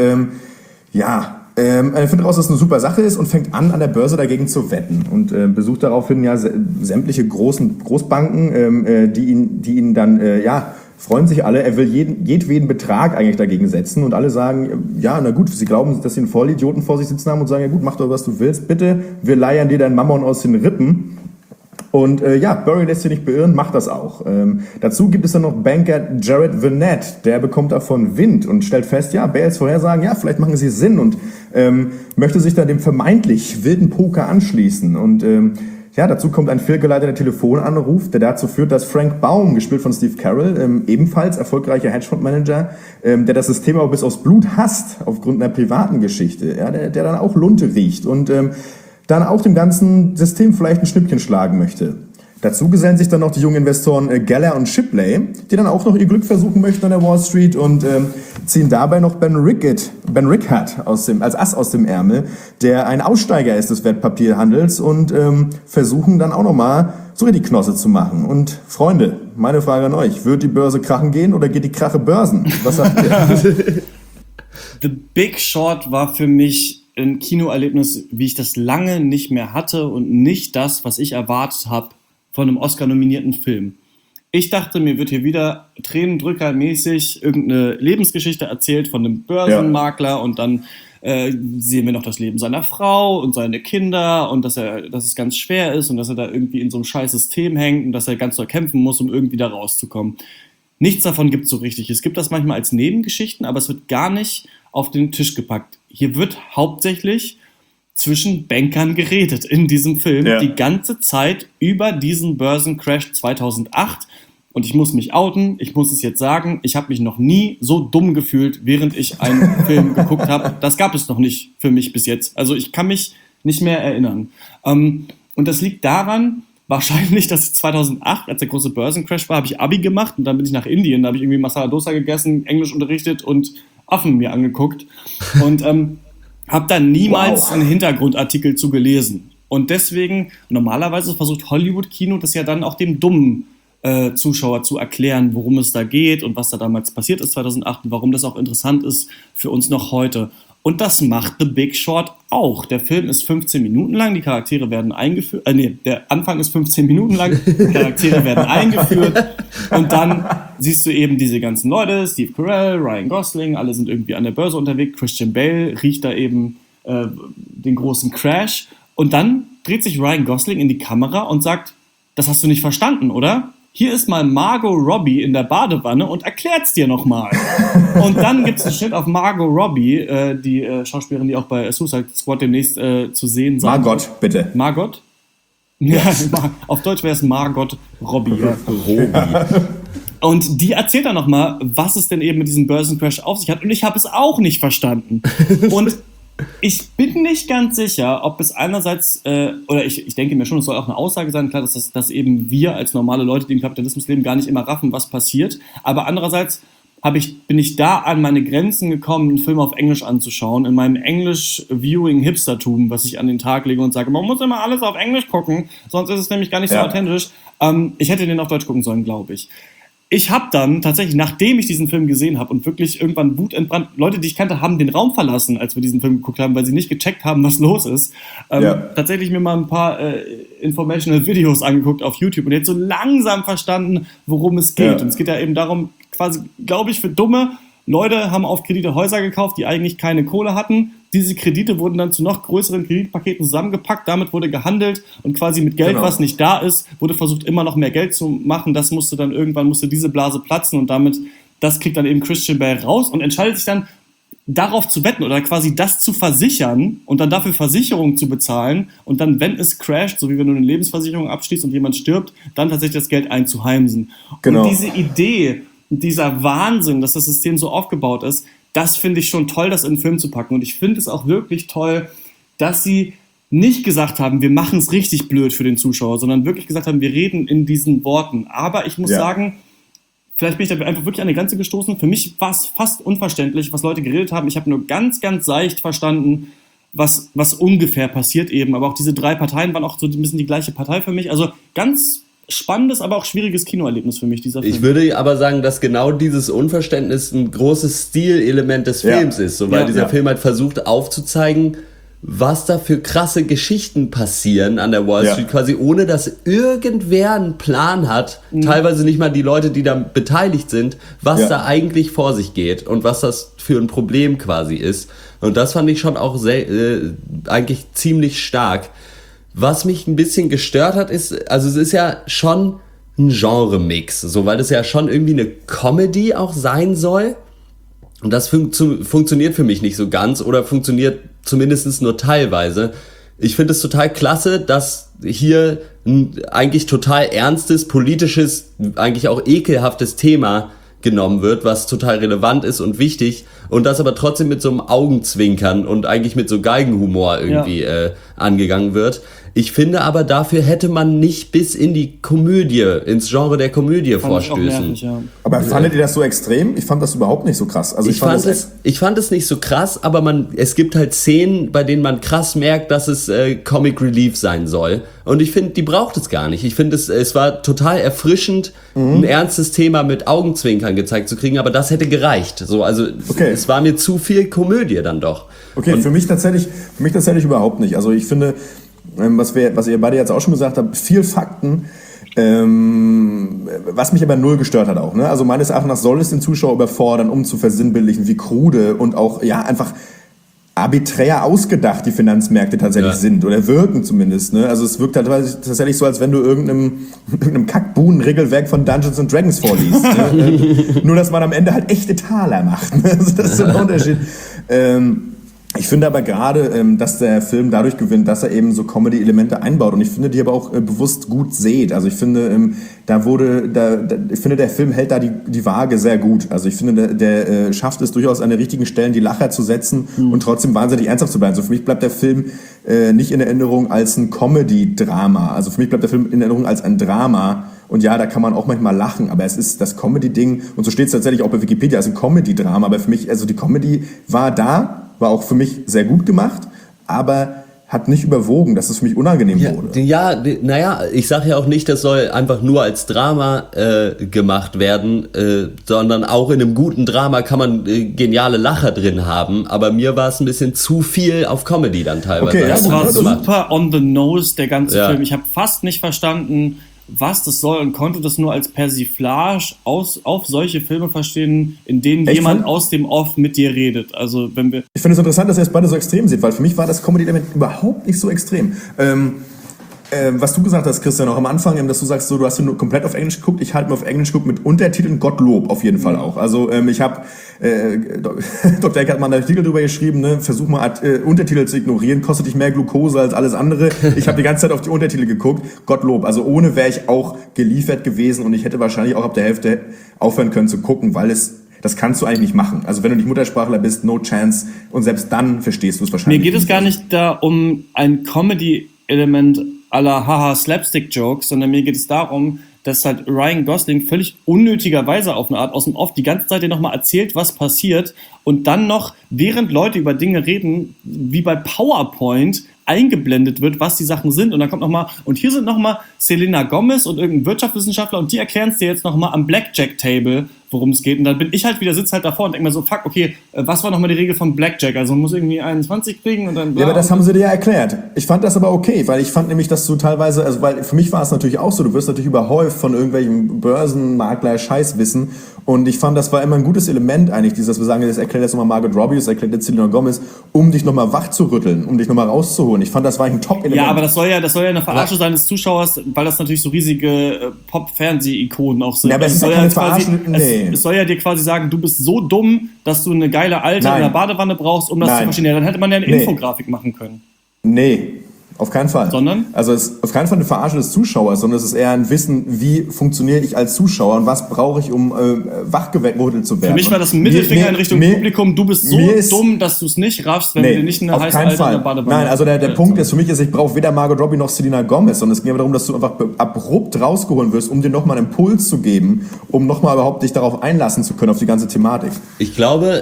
er findet heraus, dass es eine super Sache ist und fängt an der Börse dagegen zu wetten und besucht daraufhin sämtliche Großbanken, die ihn dann freuen sich alle. Er will jedweden Betrag eigentlich dagegen setzen und alle sagen, ja, na gut, sie glauben, dass sie einen Vollidioten vor sich sitzen haben und sagen, ja gut, mach doch, was du willst, bitte, wir leiern dir dein Mammon aus den Rippen. Und Burry lässt sich nicht beirren, macht das auch. Dazu gibt es dann noch Banker Jared Vinette, der bekommt davon Wind und stellt fest, Bales Vorhersagen, vielleicht machen sie Sinn und möchte sich dann dem vermeintlich wilden Poker anschließen. Und dazu kommt ein fehlgeleiteter Telefonanruf, der dazu führt, dass Frank Baum, gespielt von Steve Carell, ebenfalls erfolgreicher Hedgefondsmanager, der das System aber bis aufs Blut hasst, aufgrund einer privaten Geschichte, der dann auch Lunte riecht und dann auch dem ganzen System vielleicht ein Schnippchen schlagen möchte. Dazu gesellen sich dann noch die jungen Investoren Geller und Shipley, die dann auch noch ihr Glück versuchen möchten an der Wall Street und ziehen dabei noch Ben Rickard als Ass aus dem Ärmel, der ein Aussteiger ist des Wertpapierhandels und versuchen dann auch nochmal so die Knosse zu machen. Und Freunde, meine Frage an euch, wird die Börse krachen gehen oder geht die Krache Börsen? Was sagt ihr? The Big Short war für mich ein Kinoerlebnis, wie ich das lange nicht mehr hatte und nicht das, was ich erwartet habe von einem Oscar-nominierten Film. Ich dachte, mir wird hier wieder tränendrückermäßig irgendeine Lebensgeschichte erzählt von einem Börsenmakler und dann sehen wir noch das Leben seiner Frau und seine Kinder und dass es ganz schwer ist und dass er da irgendwie in so einem scheiß System hängt und dass er ganz doll kämpfen muss, um irgendwie da rauszukommen. Nichts davon gibt es so richtig. Es gibt das manchmal als Nebengeschichten, aber es wird gar nicht auf den Tisch gepackt. Hier wird hauptsächlich zwischen Bankern geredet in diesem Film. Die ganze Zeit über diesen Börsencrash 2008. Und ich muss mich outen, ich muss es jetzt sagen, ich habe mich noch nie so dumm gefühlt, während ich einen Film geguckt habe. Das gab es noch nicht für mich bis jetzt. Also ich kann mich nicht mehr erinnern. Und das liegt daran, wahrscheinlich, dass 2008, als der große Börsencrash war, habe ich Abi gemacht und dann bin ich nach Indien, da habe ich irgendwie Masala Dosa gegessen, Englisch unterrichtet und Affen mir angeguckt und habe da niemals einen Hintergrundartikel zu gelesen. Und deswegen, normalerweise versucht Hollywood-Kino das ja dann auch dem Dummen Zuschauer zu erklären, worum es da geht und was da damals passiert ist 2008 und warum das auch interessant ist für uns noch heute. Und das macht The Big Short auch. Der Film ist 15 Minuten lang, die Charaktere werden eingeführt. Der Anfang ist 15 Minuten lang, die Charaktere werden eingeführt. Und dann siehst du eben diese ganzen Leute, Steve Carell, Ryan Gosling, alle sind irgendwie an der Börse unterwegs. Christian Bale riecht da eben den großen Crash. Und dann dreht sich Ryan Gosling in die Kamera und sagt, das hast du nicht verstanden, oder? Hier ist mal Margot Robbie in der Badewanne und erklärt's dir nochmal. Und dann gibt's einen Schnitt auf Margot Robbie, die Schauspielerin, die auch bei Suicide Squad demnächst zu sehen sein. Margot, bitte. Margot? Ja, auf Deutsch wäre es Margot Robbie. Ja. Und die erzählt dann nochmal, was es denn eben mit diesem Börsencrash auf sich hat. Und ich habe es auch nicht verstanden. Und ich bin nicht ganz sicher, ob es einerseits, oder ich denke mir schon, es soll auch eine Aussage sein, klar, dass eben wir als normale Leute, die im Kapitalismus leben, gar nicht immer raffen, was passiert. Aber andererseits bin ich da an meine Grenzen gekommen, einen Film auf Englisch anzuschauen, in meinem Englisch-Viewing-Hipstertum, was ich an den Tag lege und sage, man muss immer alles auf Englisch gucken, sonst ist es nämlich gar nicht so authentisch. Ich hätte den auf Deutsch gucken sollen, glaube ich. Ich habe dann tatsächlich, nachdem ich diesen Film gesehen habe und wirklich irgendwann wutentbrannt, Leute, die ich kannte, haben den Raum verlassen, als wir diesen Film geguckt haben, weil sie nicht gecheckt haben, was los ist. Tatsächlich mir mal ein paar informational Videos angeguckt auf YouTube und jetzt so langsam verstanden, worum es geht. Und es geht ja eben darum, quasi, glaube ich, für dumme Leute haben auf Kredite Häuser gekauft, die eigentlich keine Kohle hatten. Diese Kredite wurden dann zu noch größeren Kreditpaketen zusammengepackt. Damit wurde gehandelt und quasi mit Geld, was nicht da ist, wurde versucht, immer noch mehr Geld zu machen. Das irgendwann musste diese Blase platzen und das kriegt dann eben Christian Bale raus und entscheidet sich dann, darauf zu wetten oder quasi das zu versichern und dann dafür Versicherungen zu bezahlen und dann, wenn es crasht, so wie wenn du eine Lebensversicherung abschließt und jemand stirbt, dann tatsächlich das Geld einzuheimsen. Genau. Und diese Idee, dieser Wahnsinn, dass das System so aufgebaut ist, das finde ich schon toll, das in den Film zu packen. Und ich finde es auch wirklich toll, dass sie nicht gesagt haben, wir machen es richtig blöd für den Zuschauer, sondern wirklich gesagt haben, wir reden in diesen Worten. Aber ich muss sagen, vielleicht bin ich da einfach wirklich an die Grenze gestoßen. Für mich war es fast unverständlich, was Leute geredet haben. Ich habe nur ganz, ganz seicht verstanden, was ungefähr passiert eben. Aber auch diese 3 Parteien waren auch so ein bisschen die gleiche Partei für mich. Also ganz spannendes, aber auch schwieriges Kinoerlebnis für mich, dieser Film. Ich würde aber sagen, dass genau dieses Unverständnis ein großes Stilelement des Films ist, so, weil dieser Film halt versucht aufzuzeigen, was da für krasse Geschichten passieren an der Wall Street, quasi ohne dass irgendwer einen Plan hat, teilweise nicht mal die Leute, die da beteiligt sind, was da eigentlich vor sich geht und was das für ein Problem quasi ist. Und das fand ich schon auch eigentlich ziemlich stark. Was mich ein bisschen gestört hat, ist, also es ist ja schon ein Genre-Mix, so, weil das ja schon irgendwie eine Comedy auch sein soll. Und das funktioniert für mich nicht so ganz oder funktioniert zumindest nur teilweise. Ich finde es total klasse, dass hier ein eigentlich total ernstes, politisches, eigentlich auch ekelhaftes Thema genommen wird, was total relevant ist und wichtig und das aber trotzdem mit so einem Augenzwinkern und eigentlich mit so Geigenhumor irgendwie angegangen wird. Ich finde aber, dafür hätte man nicht bis in die Komödie, ins Genre der Komödie vorstößen. Nervig, Aber fandet ihr das so extrem? Ich fand das überhaupt nicht so krass. Also ich fand es nicht so krass, aber es gibt halt Szenen, bei denen man krass merkt, dass es Comic Relief sein soll. Und ich finde, die braucht es gar nicht. Ich finde, es war total erfrischend, ein ernstes Thema mit Augenzwinkern gezeigt zu kriegen, aber das hätte gereicht. So, also es war mir zu viel Komödie dann doch. Okay, und für mich tatsächlich überhaupt nicht. Also ich finde, was ihr beide jetzt auch schon gesagt habt, viel Fakten, was mich aber null gestört hat auch. Ne? Also meines Erachtens soll es den Zuschauer überfordern, um zu versinnbildlichen, wie krude und auch einfach arbiträr ausgedacht die Finanzmärkte tatsächlich sind oder wirken zumindest. Ne? Also es wirkt tatsächlich so, als wenn du irgendeinem Kackbuhnen-Regelwerk von Dungeons & Dragons vorliest. Ne? Nur, dass man am Ende halt echte Taler macht. Ne? Also das ist so ein Unterschied. Ich finde aber gerade, dass der Film dadurch gewinnt, dass er eben so Comedy-Elemente einbaut und ich finde, die aber auch bewusst gut seht. Also ich finde, der Film hält da die Waage sehr gut. Also ich finde, der schafft es durchaus an den richtigen Stellen die Lacher zu setzen und trotzdem wahnsinnig ernsthaft zu bleiben. Also für mich bleibt der Film nicht in Erinnerung als ein Comedy-Drama. Also für mich bleibt der Film in Erinnerung als ein Drama. Und ja, da kann man auch manchmal lachen, aber es ist das Comedy-Ding, und so steht es tatsächlich auch bei Wikipedia, als ein Comedy-Drama. Aber für mich, also die Comedy war auch für mich sehr gut gemacht, aber hat nicht überwogen, dass es für mich unangenehm wurde. Naja, ich sage ja auch nicht, das soll einfach nur als Drama gemacht werden, sondern auch in einem guten Drama kann man geniale Lacher drin haben, aber mir war es ein bisschen zu viel auf Comedy dann teilweise. Okay, das war super on the nose, der ganze Film. Ich habe fast nicht verstanden, was das soll und konnte das nur als Persiflage auf solche Filme verstehen, in denen jemand aus dem Off mit dir redet. Also wenn wir ich finde es interessant, dass ihr es beide so extrem seht, weil für mich war das Comedy-Element überhaupt nicht so extrem. Was du gesagt hast, Christian, auch am Anfang, dass du sagst, so, du hast nur komplett auf Englisch geguckt, ich halt mir auf Englisch geguckt mit Untertiteln, Gottlob auf jeden Fall auch. Also ich habe, Dr. Eck hat mal einen Artikel drüber geschrieben, ne? Versuch mal Untertitel zu ignorieren, kostet dich mehr Glukose als alles andere. Ich habe die ganze Zeit auf die Untertitel geguckt, Gottlob. Also ohne wäre ich auch geliefert gewesen und ich hätte wahrscheinlich auch ab der Hälfte aufhören können zu gucken, weil das kannst du eigentlich nicht machen. Also wenn du nicht Muttersprachler bist, no chance. Und selbst dann verstehst du es wahrscheinlich nicht. Mir geht es gar nicht da um ein Comedy-Element à la Haha Slapstick-Jokes, sondern mir geht es darum, dass halt Ryan Gosling völlig unnötigerweise auf eine Art aus dem Off die ganze Zeit dir nochmal erzählt, was passiert und dann noch, während Leute über Dinge reden, wie bei PowerPoint eingeblendet wird, was die Sachen sind und dann kommt nochmal, und hier sind nochmal Selena Gomez und irgendein Wirtschaftswissenschaftler und die erklären es dir jetzt nochmal am Blackjack-Table, worum es geht und dann bin ich halt wieder, sitze halt davor und denke mir so, fuck, okay, was war nochmal die Regel von Blackjack? Also man muss irgendwie 21 kriegen und dann... Ja, aber das haben sie dir ja erklärt. Ich fand das aber okay, weil ich fand nämlich, dass du teilweise, also weil für mich war es natürlich auch so, du wirst natürlich überhäuft von irgendwelchen Börsenmakler-Scheißwissen und ich fand, das war immer ein gutes Element eigentlich, dass wir sagen, das erklärt jetzt nochmal Margot Robbie, das erklärt jetzt Selena Gomez, um dich nochmal wach zu rütteln, um dich nochmal rauszuholen. Ich fand, das war ein Top-Element. Ja, aber das soll ja eine Verarsche sein des Zuschauers, weil das natürlich so riesige Pop-Fernseh-Ikonen auch sind. Ja, aber es ist ja keine Verarsche, es soll ja dir quasi sagen, du bist so dumm, dass du eine geile Alte in der Badewanne brauchst, um das zu verstehen. Ja, dann hätte man ja eine Infografik machen können. Nee, auf keinen Fall. Sondern? Also es ist auf keinen Fall eine Verarsche des Zuschauers, sondern es ist eher ein Wissen, wie funktioniere ich als Zuschauer und was brauche ich, um wachgerüttelt zu werden. Für mich war das ein Mittelfinger in Richtung Publikum, du bist so dumm, dass du es nicht raffst, wenn du dir nicht eine heiße Alte in der Badewanne... Nein, also der Punkt ist für mich, ich brauche weder Margot Robbie noch Selena Gomez, sondern es ging aber darum, dass du einfach abrupt rausgeholt wirst, um dir nochmal einen Impuls zu geben, um nochmal überhaupt dich darauf einlassen zu können, auf die ganze Thematik. Ich glaube...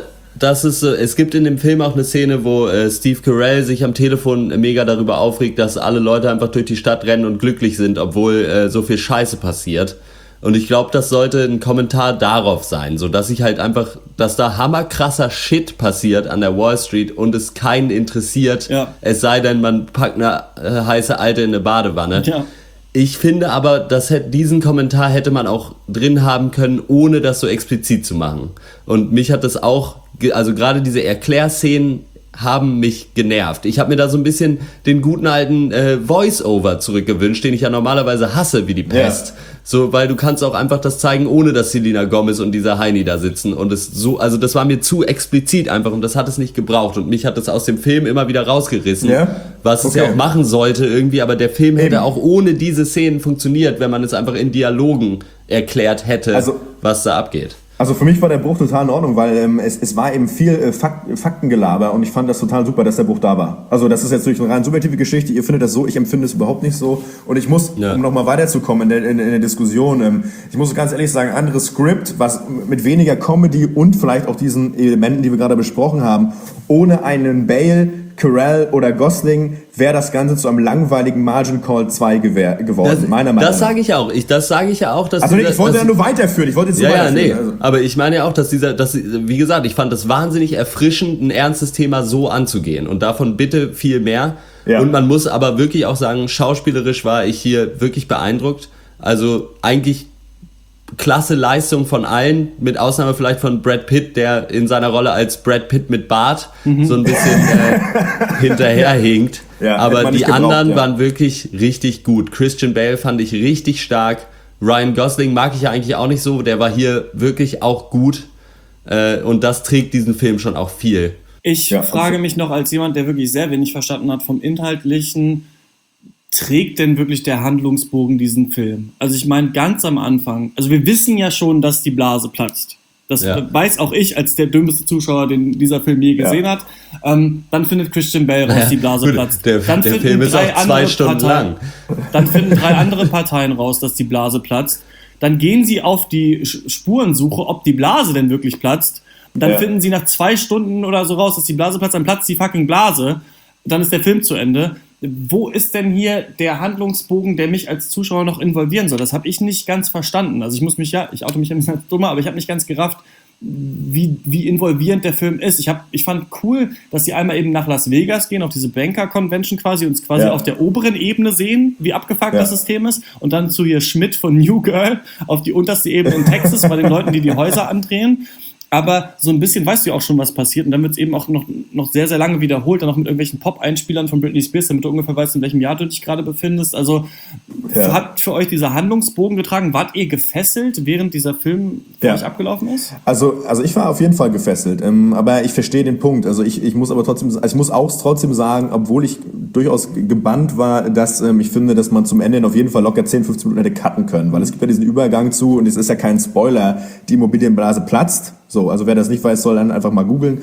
es gibt in dem Film auch eine Szene, wo Steve Carell sich am Telefon mega darüber aufregt, dass alle Leute einfach durch die Stadt rennen und glücklich sind, obwohl so viel Scheiße passiert. Und ich glaube, das sollte ein Kommentar darauf sein, so dass ich halt einfach, dass da hammerkrasser Shit passiert an der Wall Street und es keinen interessiert, es sei denn, man packt eine heiße Alte in eine Badewanne. Ja. Ich finde aber, diesen Kommentar hätte man auch drin haben können, ohne das so explizit zu machen. Und mich hat das auch, also gerade diese Erklärszenen haben mich genervt. Ich habe mir da so ein bisschen den guten alten Voice-Over zurückgewünscht, den ich ja normalerweise hasse wie die Pest. Ja. So, weil du kannst auch einfach das zeigen, ohne dass Selena Gomez und dieser Heini da sitzen. Und also das war mir zu explizit einfach und das hat es nicht gebraucht. Und mich hat das aus dem Film immer wieder rausgerissen, was es ja auch machen sollte irgendwie. Aber der Film hätte auch ohne diese Szenen funktioniert, wenn man es einfach in Dialogen erklärt hätte, was da abgeht. Also für mich war der Bruch total in Ordnung, weil es war eben viel Faktengelaber und ich fand das total super, dass der Bruch da war. Also das ist jetzt durch eine rein subjektive Geschichte, ihr findet das so, ich empfinde es überhaupt nicht so und ich muss, um nochmal weiterzukommen in der Diskussion, ich muss ganz ehrlich sagen, anderes Skript, was mit weniger Comedy und vielleicht auch diesen Elementen, die wir gerade besprochen haben, ohne einen Bale, Carell oder Gosling wäre das Ganze zu einem langweiligen Margin Call 2 geworden, meiner Meinung nach. Das sage ich auch. Das sage ich ja auch, dass also ich wollte ja nur weiterführen. Ich wollte jetzt weiterführen. Also. Aber ich meine ja auch, dass wie gesagt, ich fand es wahnsinnig erfrischend, ein ernstes Thema so anzugehen und davon bitte viel mehr. Ja. Und man muss aber wirklich auch sagen, schauspielerisch war ich hier wirklich beeindruckt. Also eigentlich klasse Leistung von allen, mit Ausnahme vielleicht von Brad Pitt, der in seiner Rolle als Brad Pitt mit Bart so ein bisschen hinterherhinkt. Ja, aber die anderen waren wirklich richtig gut. Christian Bale fand ich richtig stark. Ryan Gosling mag ich ja eigentlich auch nicht so. Der war hier wirklich auch gut. Und das trägt diesen Film schon auch viel. Ich frage mich noch als jemand, der wirklich sehr wenig verstanden hat vom Inhaltlichen, trägt denn wirklich der Handlungsbogen diesen Film? Also ich meine, ganz am Anfang, also wir wissen ja schon, dass die Blase platzt. Das weiß auch ich als der dümmste Zuschauer, den dieser Film je gesehen hat. Dann findet Christian Bale raus, die Blase platzt. Der Film ist auch 2 Stunden lang. Dann finden 3 andere Parteien raus, dass die Blase platzt. Dann gehen sie auf die Spurensuche, ob die Blase denn wirklich platzt. Und dann finden sie nach 2 Stunden oder so raus, dass die Blase platzt. Dann platzt die fucking Blase. dann ist der Film zu Ende. Wo ist denn hier der Handlungsbogen, der mich als Zuschauer noch involvieren soll? Das habe ich nicht ganz verstanden. Also ich oute mich ein bisschen als dummer, aber ich habe nicht ganz gerafft, wie involvierend der Film ist. Ich fand cool, dass sie einmal eben nach Las Vegas gehen, auf diese Banker-Convention quasi, uns quasi auf der oberen Ebene sehen, wie abgefuckt das System ist, und dann zu hier Schmidt von New Girl auf die unterste Ebene in Texas bei den Leuten, die Häuser andrehen. Aber so ein bisschen weißt du ja auch schon, was passiert. Und dann wird es eben auch noch sehr, sehr lange wiederholt. Dann auch mit irgendwelchen Pop-Einspielern von Britney Spears, damit du ungefähr weißt, in welchem Jahr du dich gerade befindest. Also hat für euch dieser Handlungsbogen getragen? Wart ihr gefesselt, während dieser Film für euch abgelaufen ist? Also ich war auf jeden Fall gefesselt. Aber ich verstehe den Punkt. Also ich muss auch trotzdem sagen, obwohl ich durchaus gebannt war, dass ich finde, dass man zum Ende auf jeden Fall locker 10, 15 Minuten hätte cutten können. Weil es gibt ja diesen Übergang zu, und es ist ja kein Spoiler, die Immobilienblase platzt. So, also wer das nicht weiß, soll dann einfach mal googeln.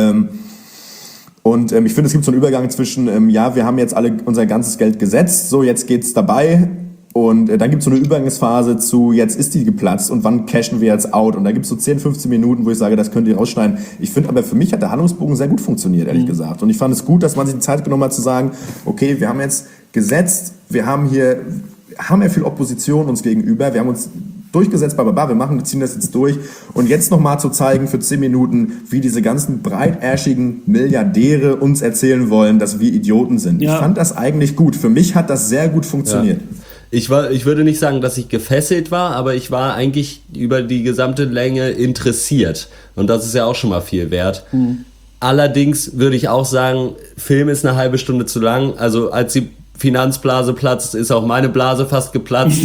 Und ich finde, es gibt so einen Übergang zwischen, wir haben jetzt alle unser ganzes Geld gesetzt, so, jetzt geht's dabei. Und dann gibt es so eine Übergangsphase zu, jetzt ist die geplatzt und wann cashen wir jetzt out? Und da gibt es so 10, 15 Minuten, wo ich sage, das könnt ihr rausschneiden. Ich finde aber, für mich hat der Handlungsbogen sehr gut funktioniert, ehrlich gesagt. Und ich fand es gut, dass man sich die Zeit genommen hat zu sagen, okay, wir haben jetzt gesetzt, wir haben ja viel Opposition uns gegenüber, wir haben uns durchgesetzt, wir ziehen das jetzt durch. Und jetzt nochmal zu zeigen für 10 Minuten, wie diese ganzen breitärschigen Milliardäre uns erzählen wollen, dass wir Idioten sind. Ja. Ich fand das eigentlich gut. Für mich hat das sehr gut funktioniert. Ja. Ich würde nicht sagen, dass ich gefesselt war, aber ich war eigentlich über die gesamte Länge interessiert. Und das ist ja auch schon mal viel wert. Allerdings würde ich auch sagen, Film ist eine halbe Stunde zu lang. Also als die Finanzblase platzt, ist auch meine Blase fast geplatzt.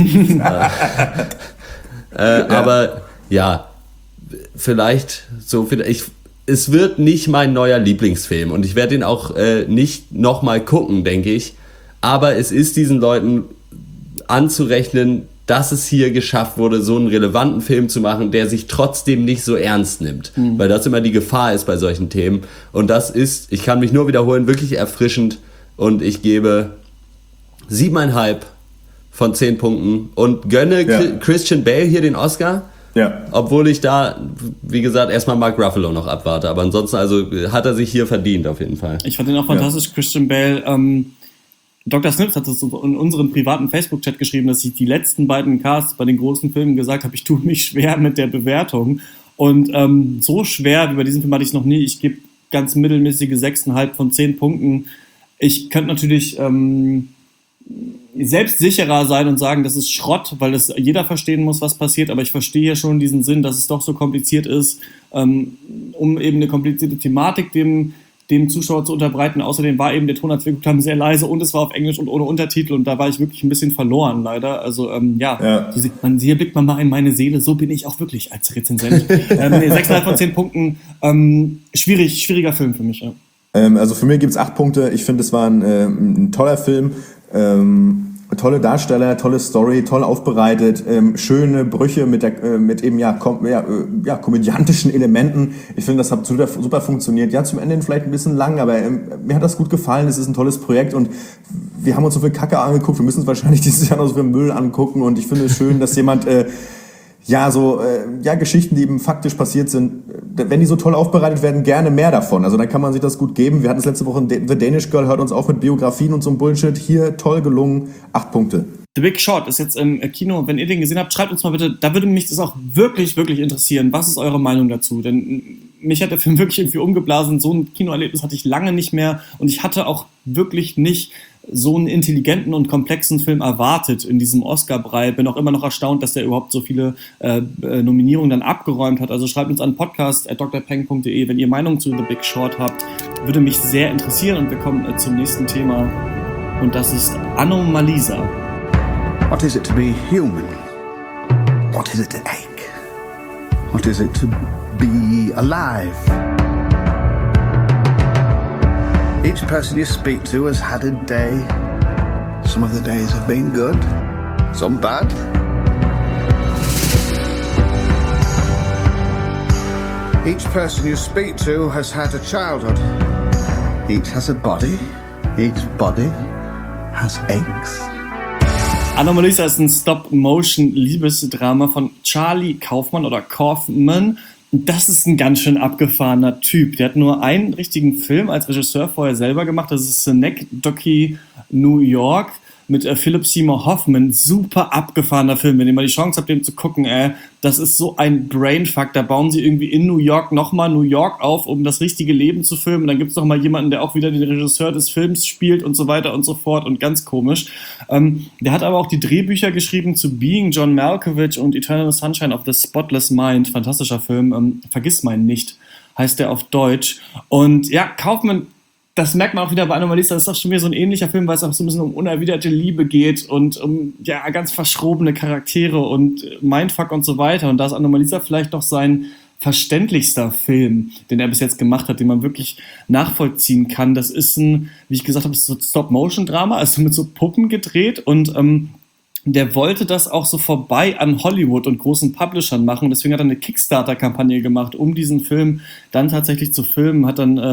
Aber ja, vielleicht so. Es wird nicht mein neuer Lieblingsfilm und ich werde ihn auch nicht nochmal gucken, denke ich. Aber es ist diesen Leuten anzurechnen, dass es hier geschafft wurde, so einen relevanten Film zu machen, der sich trotzdem nicht so ernst nimmt. Weil das immer die Gefahr ist bei solchen Themen. Und das ist, ich kann mich nur wiederholen, wirklich erfrischend. Und ich gebe 7,5 von 10 Punkten und gönne Christian Bale hier den Oscar. Ja. Obwohl ich da, wie gesagt, erstmal Mark Ruffalo noch abwarte. Aber ansonsten, also hat er sich hier verdient auf jeden Fall. Ich fand ihn auch fantastisch, Christian Bale. Dr. Snips hat das in unserem privaten Facebook-Chat geschrieben, dass ich die letzten beiden Casts bei den großen Filmen gesagt habe, ich tue mich schwer mit der Bewertung. Und so schwer wie bei diesem Film hatte ich es noch nie. Ich gebe ganz mittelmäßige 6,5 von 10 Punkten. Ich könnte natürlich selbstsicherer sein und sagen, das ist Schrott, weil das jeder verstehen muss, was passiert, aber ich verstehe ja schon diesen Sinn, dass es doch so kompliziert ist, um eben eine komplizierte Thematik dem Zuschauer zu unterbreiten. Außerdem war eben der Ton, als wir geguckt haben, sehr leise und es war auf Englisch und ohne Untertitel und da war ich wirklich ein bisschen verloren, leider. Also hier blickt man mal in meine Seele, so bin ich auch wirklich als Rezensent. 6,5 von 10 Punkten, schwieriger Film für mich, ja. Also für mich gibt's 8 Punkte. Ich finde, es war ein toller Film. Tolle Darsteller, tolle Story, toll aufbereitet, schöne Brüche mit komödiantischen Elementen. Ich finde, das hat super funktioniert. Ja, zum Ende vielleicht ein bisschen lang, aber mir hat das gut gefallen. Es ist ein tolles Projekt und wir haben uns so viel Kacke angeguckt. Wir müssen uns wahrscheinlich dieses Jahr noch so viel Müll angucken und ich finde es schön, dass jemand Geschichten, die eben faktisch passiert sind, wenn die so toll aufbereitet werden, gerne mehr davon. Also dann kann man sich das gut geben. Wir hatten es letzte Woche, The Danish Girl hört uns auf mit Biografien und so einem Bullshit. Hier toll gelungen, 8 Punkte. The Big Short ist jetzt im Kino. Wenn ihr den gesehen habt, schreibt uns mal bitte, da würde mich das auch wirklich, wirklich interessieren. Was ist eure Meinung dazu? Denn mich hat der Film wirklich irgendwie umgeblasen. So ein Kinoerlebnis hatte ich lange nicht mehr und ich hatte auch wirklich nicht so einen intelligenten und komplexen Film erwartet in diesem Oscar-Brei. Bin auch immer noch erstaunt, dass der überhaupt so viele Nominierungen dann abgeräumt hat. Also schreibt uns an podcast@drpeng.de, wenn ihr Meinung zu The Big Short habt. Würde mich sehr interessieren und wir kommen zum nächsten Thema und das ist Anomalisa. What is it to be human? What is it to ache? What is it to be alive? Each person you speak to has had a day. Some of the days have been good, some bad. Each person you speak to has had a childhood. Each has a body. Each body has aches. Anomalisa ist ein Stop-Motion-Liebesdrama von Charlie Kaufman oder Kaufman. Das ist ein ganz schön abgefahrener Typ. Der hat nur einen richtigen Film als Regisseur vorher selber gemacht. Das ist Synecdoche, New York mit Philip Seymour Hoffman. Super abgefahrener Film. Wenn ihr mal die Chance habt, den zu gucken, das ist so ein Brainfuck. Da bauen sie irgendwie in New York nochmal New York auf, um das richtige Leben zu filmen. Dann gibt es nochmal jemanden, der auch wieder den Regisseur des Films spielt und so weiter und so fort und ganz komisch. Der hat aber auch die Drehbücher geschrieben zu Being John Malkovich und Eternal Sunshine of the Spotless Mind. Fantastischer Film. Vergiss meinen nicht, heißt der auf Deutsch. Und ja, Kaufman, das merkt man auch wieder bei Anomalisa, das ist auch schon wieder so ein ähnlicher Film, weil es auch so ein bisschen um unerwiderte Liebe geht und um ja ganz verschrobene Charaktere und Mindfuck und so weiter. Und da ist Anomalisa vielleicht noch sein verständlichster Film, den er bis jetzt gemacht hat, den man wirklich nachvollziehen kann. Das ist ein, wie ich gesagt habe, so Stop-Motion-Drama, also mit so Puppen gedreht und der wollte das auch so vorbei an Hollywood und großen Publishern machen. Deswegen hat er eine Kickstarter-Kampagne gemacht, um diesen Film dann tatsächlich zu filmen. Hat dann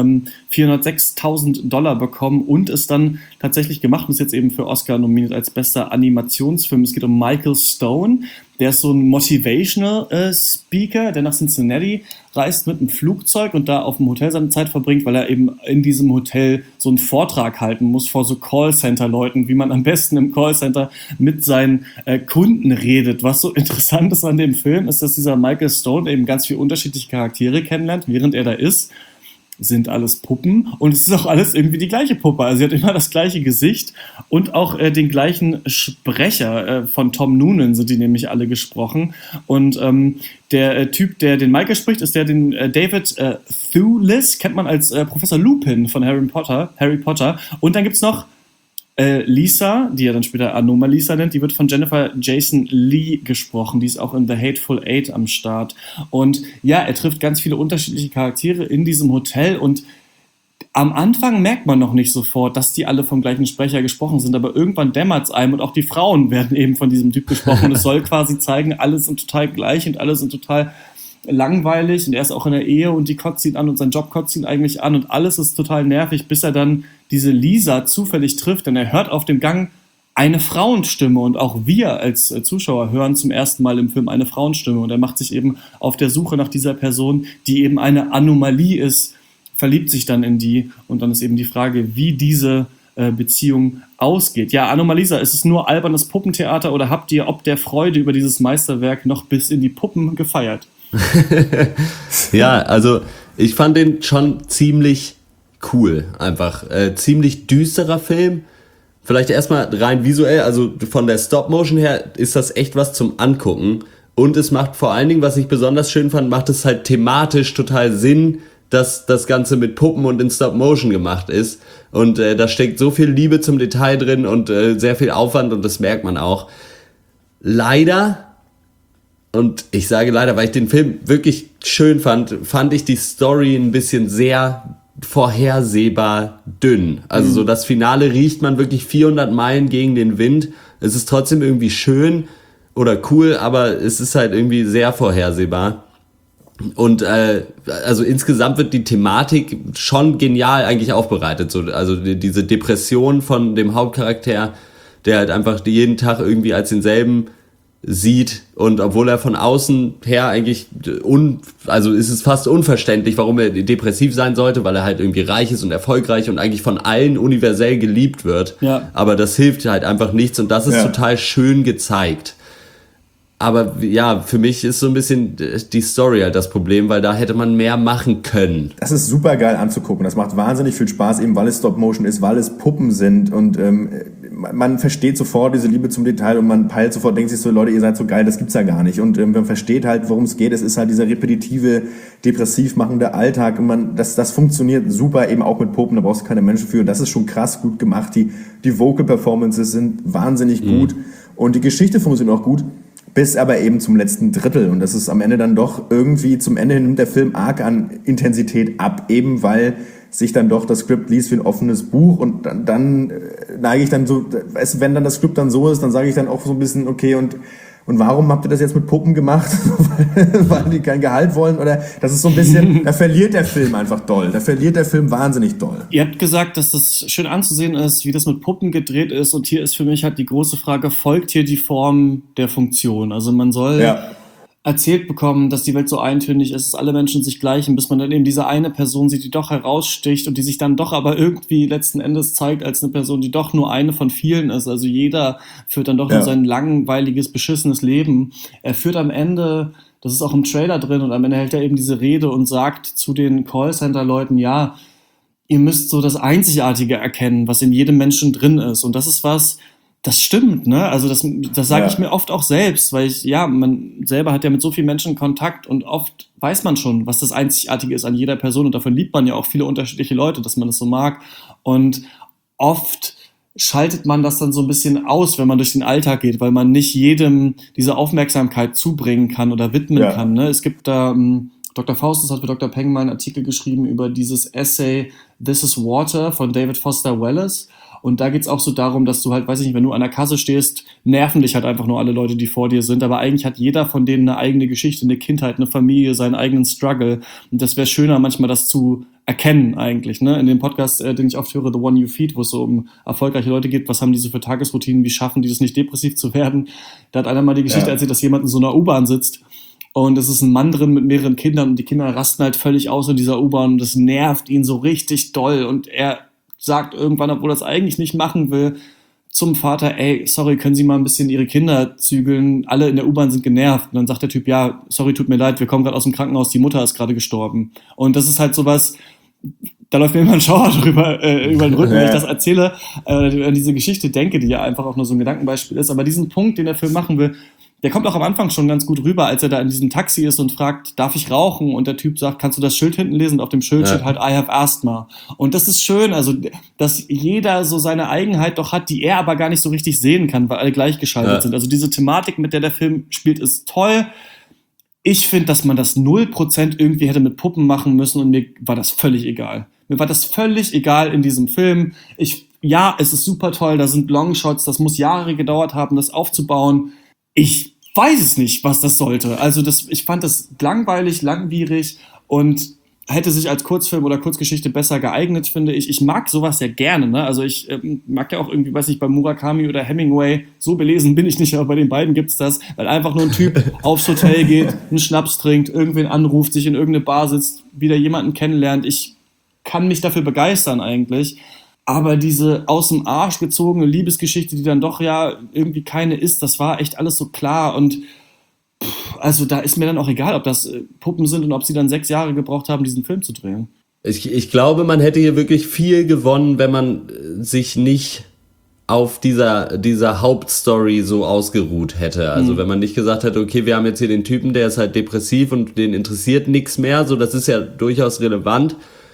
$406.000 bekommen und ist dann tatsächlich gemacht und ist jetzt eben für Oscar nominiert als bester Animationsfilm. Es geht um Michael Stone. Der ist so ein Motivational Speaker, der nach Cincinnati reist mit einem Flugzeug und da auf dem Hotel seine Zeit verbringt, weil er eben in diesem Hotel so einen Vortrag halten muss vor so Callcenter-Leuten, wie man am besten im Callcenter mit seinen Kunden redet. Was so interessant ist an dem Film, ist, dass dieser Michael Stone eben ganz viele unterschiedliche Charaktere kennenlernt, während er da ist. Sind alles Puppen und es ist auch alles irgendwie die gleiche Puppe. Also sie hat immer das gleiche Gesicht und auch den gleichen Sprecher. Von Tom Noonan sind die nämlich alle gesprochen. Und der Typ, der den Michael spricht, ist der den David Thewlis, kennt man als Professor Lupin von Harry Potter. Und dann gibt's noch Lisa, die er dann später Anomalisa nennt, die wird von Jennifer Jason Leigh gesprochen. Die ist auch in The Hateful Eight am Start. Und ja, er trifft ganz viele unterschiedliche Charaktere in diesem Hotel und am Anfang merkt man noch nicht sofort, dass die alle vom gleichen Sprecher gesprochen sind, aber irgendwann dämmert es einem und auch die Frauen werden eben von diesem Typ gesprochen und es soll quasi zeigen, alle sind total gleich und alle sind total langweilig und er ist auch in der Ehe und die kotzt ihn an und sein Job kotzt ihn eigentlich an und alles ist total nervig, bis er dann diese Lisa zufällig trifft, denn er hört auf dem Gang eine Frauenstimme und auch wir als Zuschauer hören zum ersten Mal im Film eine Frauenstimme und er macht sich eben auf der Suche nach dieser Person, die eben eine Anomalie ist, verliebt sich dann in die und dann ist eben die Frage, wie diese Beziehung ausgeht. Ja, Anomalisa, ist es nur albernes Puppentheater oder habt ihr ob der Freude über dieses Meisterwerk noch bis in die Puppen gefeiert? Ja, also ich fand den schon ziemlich cool, einfach. Ziemlich düsterer Film. Vielleicht erstmal rein visuell, also von der Stop-Motion her ist das echt was zum Angucken. Und es macht vor allen Dingen, was ich besonders schön fand, macht es halt thematisch total Sinn, dass das Ganze mit Puppen und in Stop-Motion gemacht ist. Und da steckt so viel Liebe zum Detail drin und sehr viel Aufwand und das merkt man auch. Leider, und ich sage leider, weil ich den Film wirklich schön fand ich die Story ein bisschen sehr vorhersehbar dünn. Also so das Finale riecht man wirklich 400 Meilen gegen den Wind. Es ist trotzdem irgendwie schön oder cool, aber es ist halt irgendwie sehr vorhersehbar. Und also insgesamt wird die Thematik schon genial eigentlich aufbereitet. So, also diese Depression von dem Hauptcharakter, der halt einfach jeden Tag irgendwie als denselben sieht und obwohl er von außen her eigentlich also ist es fast unverständlich, warum er depressiv sein sollte, weil er halt irgendwie reich ist und erfolgreich und eigentlich von allen universell geliebt wird. Ja. Aber das hilft halt einfach nichts und das ist total schön gezeigt. Aber ja, für mich ist so ein bisschen die Story halt das Problem, weil da hätte man mehr machen können. Das ist super geil anzugucken. Das macht wahnsinnig viel Spaß, eben weil es Stop-Motion ist, weil es Puppen sind und man versteht sofort diese Liebe zum Detail und man peilt sofort, denkt sich so, Leute, ihr seid so geil, das gibt's ja gar nicht. Und man versteht halt, worum es geht. Es ist halt dieser repetitive, depressiv machende Alltag und das funktioniert super eben auch mit Puppen, da brauchst du keine Menschen für. Das ist schon krass gut gemacht. Die Vocal-Performances sind wahnsinnig gut und die Geschichte funktioniert auch gut. Bis aber eben zum letzten Drittel. Und das ist am Ende dann doch irgendwie, zum Ende hin nimmt der Film arg an Intensität ab, eben weil sich dann doch das Skript liest wie ein offenes Buch und dann neige ich dann so, wenn dann das Skript dann so ist, dann sage ich dann auch so ein bisschen, okay, und warum habt ihr das jetzt mit Puppen gemacht? Weil die kein Gehalt wollen? Oder das ist so ein bisschen, da verliert der Film einfach doll. Da verliert der Film wahnsinnig doll. Ihr habt gesagt, dass das schön anzusehen ist, wie das mit Puppen gedreht ist. Und hier ist für mich halt die große Frage, folgt hier die Form der Funktion? Also man soll erzählt bekommen, dass die Welt so eintönig ist, dass alle Menschen sich gleichen, bis man dann eben diese eine Person sieht, die doch heraussticht und die sich dann doch aber irgendwie letzten Endes zeigt als eine Person, die doch nur eine von vielen ist. Also jeder führt dann doch nur sein langweiliges, beschissenes Leben. Er führt am Ende, das ist auch im Trailer drin, und am Ende hält er eben diese Rede und sagt zu den Callcenter-Leuten, ja, ihr müsst so das Einzigartige erkennen, was in jedem Menschen drin ist. Und das ist was, das stimmt, ne? Also das sage ich mir oft auch selbst, weil man selber hat ja mit so vielen Menschen Kontakt und oft weiß man schon, was das Einzigartige ist an jeder Person, und davon liebt man ja auch viele unterschiedliche Leute, dass man das so mag, und oft schaltet man das dann so ein bisschen aus, wenn man durch den Alltag geht, weil man nicht jedem diese Aufmerksamkeit zubringen kann oder widmen kann, ne? Es gibt da Dr. Faustus hat für Dr. Peng mal einen Artikel geschrieben über dieses Essay This is Water von David Foster Wallace. Und da geht's auch so darum, dass du halt, weiß ich nicht, wenn du an der Kasse stehst, nerven dich halt einfach nur alle Leute, die vor dir sind. Aber eigentlich hat jeder von denen eine eigene Geschichte, eine Kindheit, eine Familie, seinen eigenen Struggle. Und das wäre schöner, manchmal das zu erkennen eigentlich, ne? In dem Podcast, den ich oft höre, The One You Feed, wo es so um erfolgreiche Leute geht, was haben die so für Tagesroutinen, wie schaffen die das nicht depressiv zu werden? Da hat einer mal die Geschichte erzählt, dass jemand in so einer U-Bahn sitzt und es ist ein Mann drin mit mehreren Kindern und die Kinder rasten halt völlig aus in dieser U-Bahn und das nervt ihn so richtig doll und er sagt irgendwann, obwohl er es eigentlich nicht machen will, zum Vater, ey, sorry, können Sie mal ein bisschen Ihre Kinder zügeln? Alle in der U-Bahn sind genervt. Und dann sagt der Typ, ja, sorry, tut mir leid, wir kommen gerade aus dem Krankenhaus, die Mutter ist gerade gestorben. Und das ist halt sowas, da läuft mir immer ein Schauer drüber, über den Rücken, wenn ich das erzähle, an diese Geschichte denke, die ja einfach auch nur so ein Gedankenbeispiel ist. Aber diesen Punkt, den der Film machen will, der kommt auch am Anfang schon ganz gut rüber, als er da in diesem Taxi ist und fragt, darf ich rauchen? Und der Typ sagt, kannst du das Schild hinten lesen? Und auf dem Schild steht halt, I have asthma. Und das ist schön, also, dass jeder so seine Eigenheit doch hat, die er aber gar nicht so richtig sehen kann, weil alle gleichgeschaltet sind. Also diese Thematik, mit der Film spielt, ist toll. Ich finde, dass man das 0% irgendwie hätte mit Puppen machen müssen und mir war das völlig egal. Mir war das völlig egal in diesem Film. Ja, es ist super toll, da sind Longshots, das muss Jahre gedauert haben, das aufzubauen. Ich weiß es nicht, was das sollte. Also ich fand das langweilig, langwierig und hätte sich als Kurzfilm oder Kurzgeschichte besser geeignet, finde ich. Ich mag sowas ja gerne, ne? Also ich mag ja auch irgendwie, weiß nicht, bei Murakami oder Hemingway, so belesen bin ich nicht, aber bei den beiden gibt's das, weil einfach nur ein Typ aufs Hotel geht, einen Schnaps trinkt, irgendwen anruft, sich in irgendeine Bar sitzt, wieder jemanden kennenlernt. Ich kann mich dafür begeistern eigentlich. Aber diese aus dem Arsch gezogene Liebesgeschichte, die dann doch ja irgendwie keine ist, das war echt alles so klar. Und also da ist mir dann auch egal, ob das Puppen sind und ob sie dann 6 Jahre gebraucht haben, diesen Film zu drehen. Ich glaube, man hätte hier wirklich viel gewonnen, wenn man sich nicht auf dieser Hauptstory so ausgeruht hätte. Also wenn man nicht gesagt hätte, okay, wir haben jetzt hier den Typen, der ist halt depressiv und den interessiert nichts mehr. So, das ist ja durchaus relevant.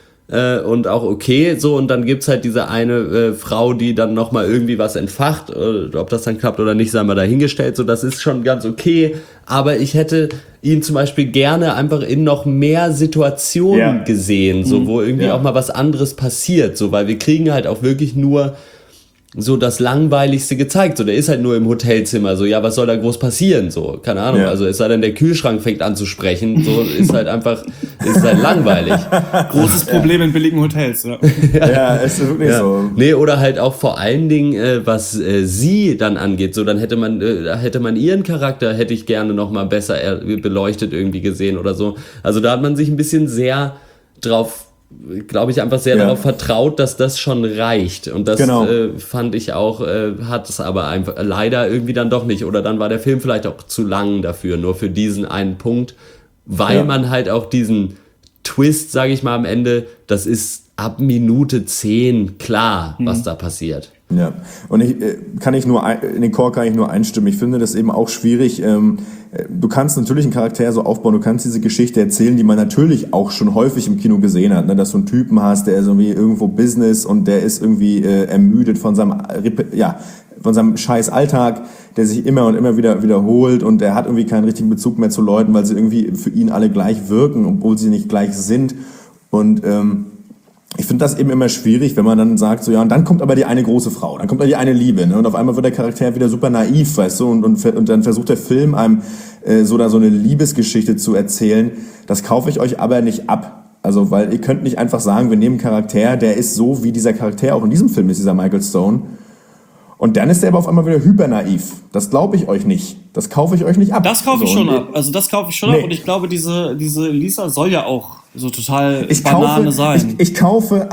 Und auch okay, so, und dann gibt's halt diese eine Frau, die dann nochmal irgendwie was entfacht, ob das dann klappt oder nicht, sei mal dahingestellt, so, das ist schon ganz okay, aber ich hätte ihn zum Beispiel gerne einfach in noch mehr Situationen gesehen, so, wo irgendwie auch mal was anderes passiert, so, weil wir kriegen halt auch wirklich nur so das Langweiligste gezeigt, so, der ist halt nur im Hotelzimmer, so, ja, was soll da groß passieren, so, keine Ahnung, also es sei denn, der Kühlschrank fängt an zu sprechen, so, ist halt langweilig. Großes Problem in billigen Hotels, ja. Ja, ist wirklich so. Nee, oder halt auch vor allen Dingen, was sie dann angeht, so, dann hätte man ihren Charakter, hätte ich gerne noch mal besser beleuchtet irgendwie gesehen oder so, also da hat man sich ein bisschen sehr drauf, glaube ich, einfach sehr darauf vertraut, dass das schon reicht. Und das fand ich auch, hat es aber einfach leider irgendwie dann doch nicht. Oder dann war der Film vielleicht auch zu lang dafür, nur für diesen einen Punkt, weil man halt auch diesen Twist, sage ich mal, am Ende, das ist ab Minute 10 klar, was da passiert. Ja, und in den Chor kann ich nur einstimmen. Ich finde das eben auch schwierig. Du kannst natürlich einen Charakter so aufbauen, du kannst diese Geschichte erzählen, die man natürlich auch schon häufig im Kino gesehen hat, ne? Dass du einen Typen hast, der ist irgendwie irgendwo Business und der ist irgendwie ermüdet von seinem scheiß Alltag, der sich immer und immer wieder wiederholt und der hat irgendwie keinen richtigen Bezug mehr zu Leuten, weil sie irgendwie für ihn alle gleich wirken, obwohl sie nicht gleich sind. Und ich finde das eben immer schwierig, wenn man dann sagt, so ja, und dann kommt aber die eine große Frau, dann kommt da die eine Liebe, ne? Und auf einmal wird der Charakter wieder super naiv, weißt du, und dann versucht der Film einem so eine Liebesgeschichte zu erzählen. Das kaufe ich euch aber nicht ab. Also, weil ihr könnt nicht einfach sagen, wir nehmen einen Charakter, der ist so, wie dieser Charakter auch in diesem Film ist, dieser Michael Stone. Und dann ist er aber auf einmal wieder hypernaiv. Das glaube ich euch nicht. Das kaufe ich euch nicht ab. Das kaufe ich schon ab. Also das kaufe ich schon ab. Nee. Und ich glaube, diese Lisa soll ja auch so total Banane sein. Ich kaufe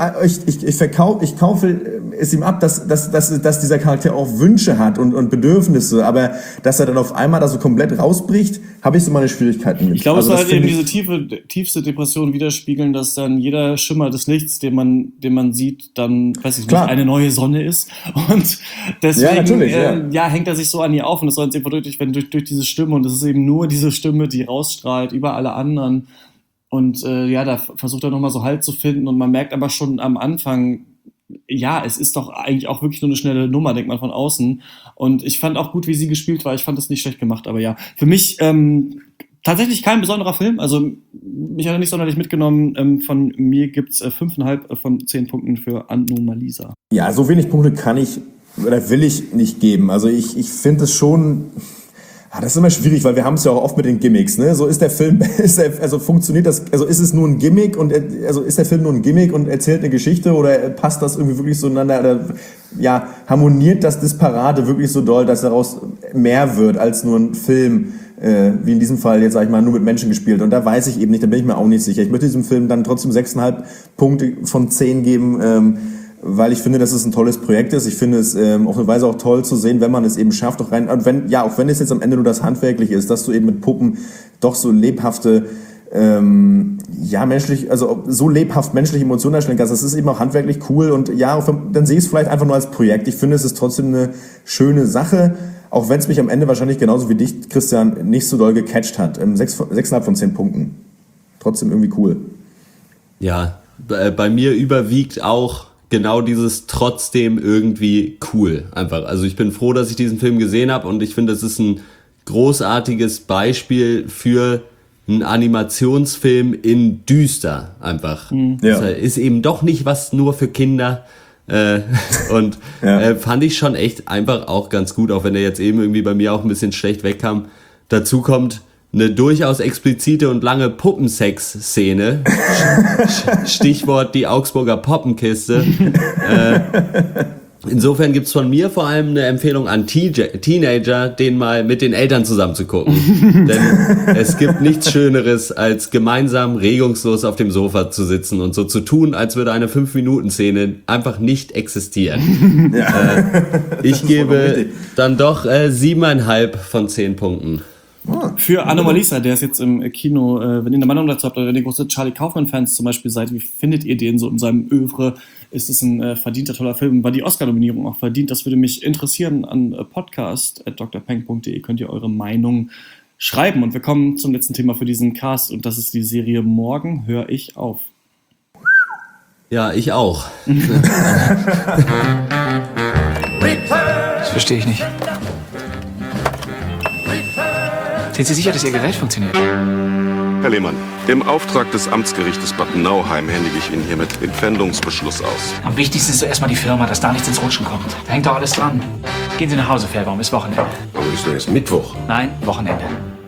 es ihm ab, dass dieser Charakter auch Wünsche hat und Bedürfnisse, aber dass er dann auf einmal da so komplett rausbricht, habe ich so meine Schwierigkeiten mit. Ich glaube, also es soll halt eben diese tiefste Depression widerspiegeln, dass dann jeder Schimmer des Lichts, den man sieht, dann, weiß ich nicht, eine neue Sonne ist. Und deswegen hängt er sich so an ihr auf und das soll uns eben verdeutlicht werden durch diese Stimme. Und es ist eben nur diese Stimme, die rausstrahlt über alle anderen. Und da versucht er nochmal so Halt zu finden und man merkt aber schon am Anfang, ja, es ist doch eigentlich auch wirklich nur eine schnelle Nummer, denkt man von außen. Und ich fand auch gut, wie sie gespielt war. Ich fand das nicht schlecht gemacht, aber ja, für mich tatsächlich kein besonderer Film. Also mich hat er nicht sonderlich mitgenommen. Von mir gibt's 5,5 von 10 Punkten für Anomalisa. Ja, so wenig Punkte kann ich oder will ich nicht geben. Also ich finde es schon... Das ist immer schwierig, weil wir haben es ja auch oft mit den Gimmicks, ne? So ist der Film, funktioniert das, also ist es nur ein Gimmick ist der Film nur ein Gimmick und erzählt eine Geschichte oder passt das irgendwie wirklich so ineinander oder harmoniert das Disparate wirklich so doll, dass daraus mehr wird als nur ein Film, wie in diesem Fall jetzt, sag ich mal, nur mit Menschen gespielt. Und da weiß ich eben nicht, da bin ich mir auch nicht sicher. Ich möchte diesem Film dann trotzdem 6,5 Punkte von 10 geben, weil ich finde, dass es ein tolles Projekt ist. Ich finde es auf eine Weise auch toll zu sehen, wenn man es eben schafft, auch wenn es jetzt am Ende nur das Handwerkliche ist, dass du eben mit Puppen doch so lebhafte, menschlich, also so lebhaft menschliche Emotionen darstellen kannst. Das ist eben auch handwerklich cool und dann sehe ich es vielleicht einfach nur als Projekt. Ich finde, es ist trotzdem eine schöne Sache, auch wenn es mich am Ende wahrscheinlich genauso wie dich, Christian, nicht so doll gecatcht hat. 6,5 von 10 Punkten. Trotzdem irgendwie cool. Ja, bei mir überwiegt auch genau dieses trotzdem irgendwie cool einfach. Also ich bin froh, dass ich diesen Film gesehen habe und ich finde, es ist ein großartiges Beispiel für einen Animationsfilm in düster einfach. Ja. Das ist eben doch nicht was nur für Kinder und fand ich schon echt einfach auch ganz gut, auch wenn er jetzt eben irgendwie bei mir auch ein bisschen schlecht wegkam. Dazu kommt eine durchaus explizite und lange Puppensex-Szene. Stichwort die Augsburger Poppenkiste. Insofern gibt's von mir vor allem eine Empfehlung an Teenager, den mal mit den Eltern zusammen zu gucken. Denn es gibt nichts Schöneres, als gemeinsam regungslos auf dem Sofa zu sitzen und so zu tun, als würde eine 5-Minuten-Szene einfach nicht existieren. Ich gebe dann doch 7,5 von 10 Punkten. Für Anomalisa, der ist jetzt im Kino, wenn ihr eine Meinung dazu habt oder wenn ihr große Charlie Kaufman-Fans zum Beispiel seid, wie findet ihr den so in seinem Övre? Ist es ein verdienter, toller Film? War die Oscar-Nominierung auch verdient? Das würde mich interessieren. An podcast@drpeng.de könnt ihr eure Meinung schreiben. Und wir kommen zum letzten Thema für diesen Cast und das ist die Serie Morgen höre ich auf. Ja, ich auch. Das verstehe ich nicht. Sind Sie sicher, dass Ihr Gerät funktioniert? Herr Lehmann, im Auftrag des Amtsgerichtes Bad Nauheim händige ich Ihnen hiermit den Pfändungsbeschluss aus. Am wichtigsten ist zuerst mal die Firma, dass da nichts ins Rutschen kommt. Da hängt doch alles dran. Gehen Sie nach Hause, Fairbaum, ist Wochenende. Aber ist doch jetzt Mittwoch. Nein, Wochenende.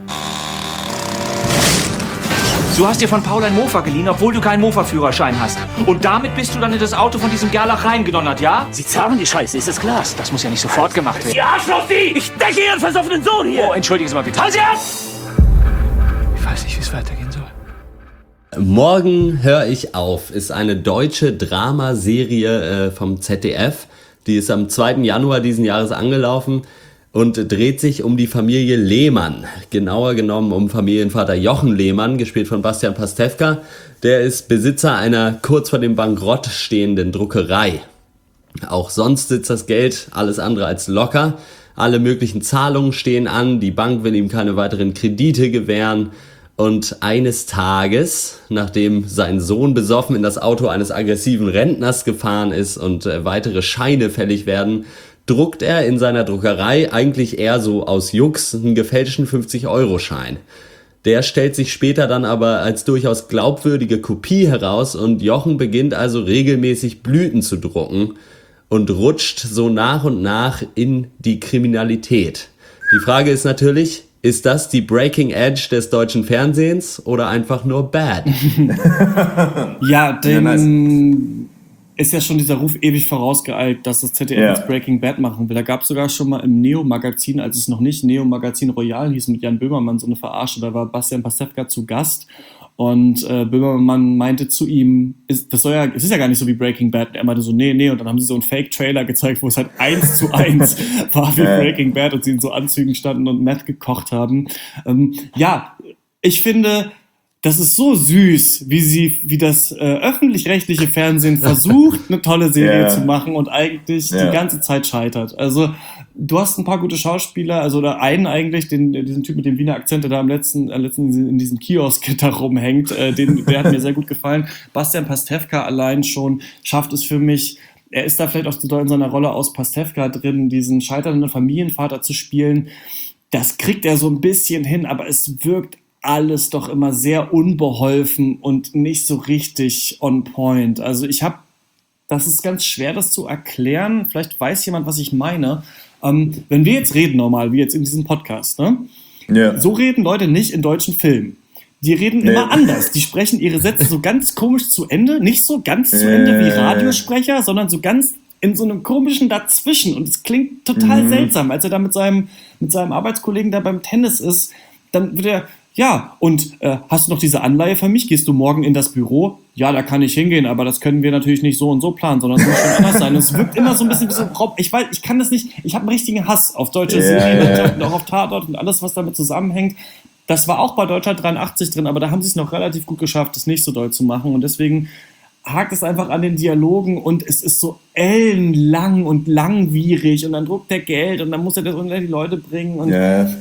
Du hast dir von Paul ein Mofa geliehen, obwohl du keinen Mofa-Führerschein hast. Und damit bist du dann in das Auto von diesem Gerlach reingedonnert, ja? Sie zahlen die Scheiße, ist das klar? Das muss ja nicht sofort gemacht werden. Sie Arschloch, Sie! Ich decke Ihren versoffenen Sohn hier! Oh, entschuldigen Sie mal bitte. Halt Sie ab! Ich weiß nicht, wie es weitergehen soll. Morgen höre ich auf ist eine deutsche Dramaserie vom ZDF. Die ist am 2. Januar diesen Jahres angelaufen und dreht sich um die Familie Lehmann. Genauer genommen um Familienvater Jochen Lehmann, gespielt von Bastian Pastewka. Der ist Besitzer einer kurz vor dem Bankrott stehenden Druckerei. Auch sonst sitzt das Geld alles andere als locker. Alle möglichen Zahlungen stehen an, die Bank will ihm keine weiteren Kredite gewähren. Und eines Tages, nachdem sein Sohn besoffen in das Auto eines aggressiven Rentners gefahren ist und weitere Scheine fällig werden, druckt er in seiner Druckerei eigentlich eher so aus Jux einen gefälschten 50-Euro-Schein. Der stellt sich später dann aber als durchaus glaubwürdige Kopie heraus und Jochen beginnt also regelmäßig Blüten zu drucken und rutscht so nach und nach in die Kriminalität. Die Frage ist natürlich, ist das die Breaking Edge des deutschen Fernsehens oder einfach nur bad? Ja, ist ja schon dieser Ruf ewig vorausgeeilt, dass das ZDF jetzt Breaking Bad machen will. Da gab es sogar schon mal im Neo-Magazin, als es noch nicht Neo-Magazin Royal hieß, mit Jan Böhmermann so eine Verarsche. Da war Bastian Pastewka zu Gast und Böhmermann meinte zu ihm, es ist ja gar nicht so wie Breaking Bad. Er meinte so, nee. Und dann haben sie so einen Fake-Trailer gezeigt, wo es halt 1:1 war wie Breaking Bad und sie in so Anzügen standen und Meth gekocht haben. Ich finde, das ist so süß, wie das öffentlich-rechtliche Fernsehen versucht, eine tolle Serie zu machen und eigentlich die ganze Zeit scheitert. Also du hast ein paar gute Schauspieler, oder einen eigentlich, diesen Typ mit dem Wiener Akzent, der da am letzten in diesem Kiosk da rumhängt, der hat mir sehr gut gefallen. Bastian Pastewka allein schon schafft es für mich, er ist da vielleicht auch zu doll in seiner Rolle aus Pastewka drin, diesen scheiternden Familienvater zu spielen. Das kriegt er so ein bisschen hin, aber es wirkt alles doch immer sehr unbeholfen und nicht so richtig on point. Also das ist ganz schwer, das zu erklären. Vielleicht weiß jemand, was ich meine. Wenn wir jetzt reden normal, wie jetzt in diesem Podcast, ne? Ja. So reden Leute nicht in deutschen Filmen. Die reden immer anders. Die sprechen ihre Sätze so ganz komisch zu Ende. Nicht so ganz zu Ende wie Radiosprecher, sondern so ganz in so einem komischen Dazwischen. Und es klingt total seltsam. Als er da mit seinem Arbeitskollegen da beim Tennis ist, dann wird er, hast du noch diese Anleihe für mich? Gehst du morgen in das Büro? Ja, da kann ich hingehen, aber das können wir natürlich nicht so und so planen, sondern es muss schon anders sein. Und es wirkt immer so ein bisschen wie so ich kann das nicht, ich habe einen richtigen Hass auf deutsche Serien und auch auf Tatort und alles, was damit zusammenhängt. Das war auch bei Deutschland 83 drin, aber da haben sie es noch relativ gut geschafft, das nicht so doll zu machen. Und deswegen hakt es einfach an den Dialogen und es ist so ellenlang und langwierig und dann druckt der Geld und dann muss er das unter die Leute bringen und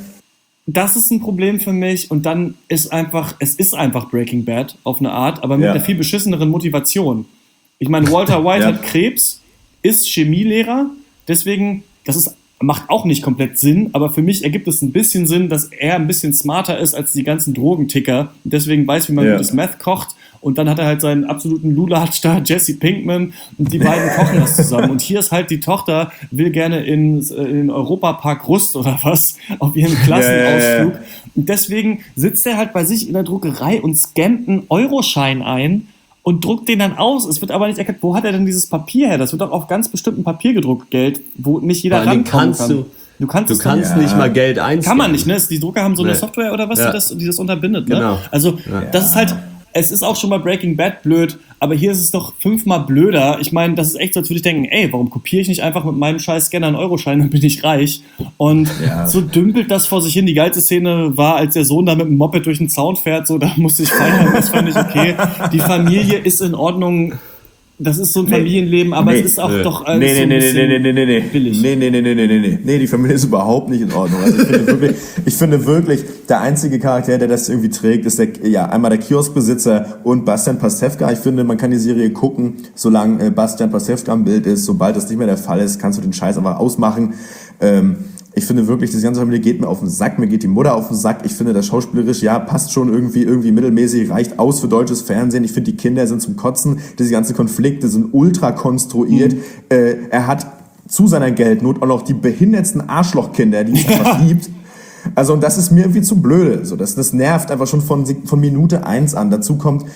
das ist ein Problem für mich und dann es ist einfach Breaking Bad auf eine Art, aber mit einer viel beschisseneren Motivation. Ich meine, Walter White hat Krebs, ist Chemielehrer, deswegen, macht auch nicht komplett Sinn, aber für mich ergibt es ein bisschen Sinn, dass er ein bisschen smarter ist als die ganzen Drogenticker und deswegen weiß, wie man gutes Meth kocht und dann hat er halt seinen absoluten Lulatsch da, Jesse Pinkman und die beiden kochen das zusammen und hier ist halt die Tochter, will gerne in Europapark Rust oder was, auf ihren Klassenausflug und deswegen sitzt er halt bei sich in der Druckerei und scannt einen Euroschein ein und druckt den dann aus. Es wird aber nicht erkannt, wo hat er denn dieses Papier her? Das wird doch auf ganz bestimmtem Papier gedruckt, Geld, wo nicht jeder rankommen kann. Du kannst nicht mal Geld einscannen. Kann man nicht, ne? Die Drucker haben so eine Software oder was, die das unterbindet, ne? Genau. Also, das ist halt, es ist auch schon bei Breaking Bad blöd, aber hier ist es doch 5-mal blöder. Ich meine, das ist echt so, als würde ich denken, warum kopiere ich nicht einfach mit meinem scheiß Scanner einen Euroschein, dann bin ich reich. Und so dümpelt das vor sich hin. Die geilste Szene war, als der Sohn da mit dem Moped durch den Zaun fährt, so, da musste ich feiern, das fand ich okay. Die Familie ist in Ordnung. Das ist so ein Familienleben, aber es ist auch doch alles so ein bisschen billig. Nee, die Familie ist überhaupt nicht in Ordnung. Also ich finde wirklich, der einzige Charakter, der das irgendwie trägt, ist einmal der Kioskbesitzer und Bastian Pastewka. Ich finde, man kann die Serie gucken, solange Bastian Pastewka im Bild ist. Sobald das nicht mehr der Fall ist, kannst du den Scheiß einfach ausmachen. Ich finde wirklich, diese ganze Familie geht mir auf den Sack, mir geht die Mutter auf den Sack. Ich finde, das schauspielerisch, passt schon irgendwie mittelmäßig, reicht aus für deutsches Fernsehen. Ich finde, die Kinder sind zum Kotzen. Diese ganzen Konflikte sind ultra konstruiert. Er hat zu seiner Geldnot auch noch die behindertsten Arschlochkinder, die es einfach gibt. Also, und das ist mir irgendwie zu blöde. So, das nervt einfach schon von Minute 1 an. Dazu kommt,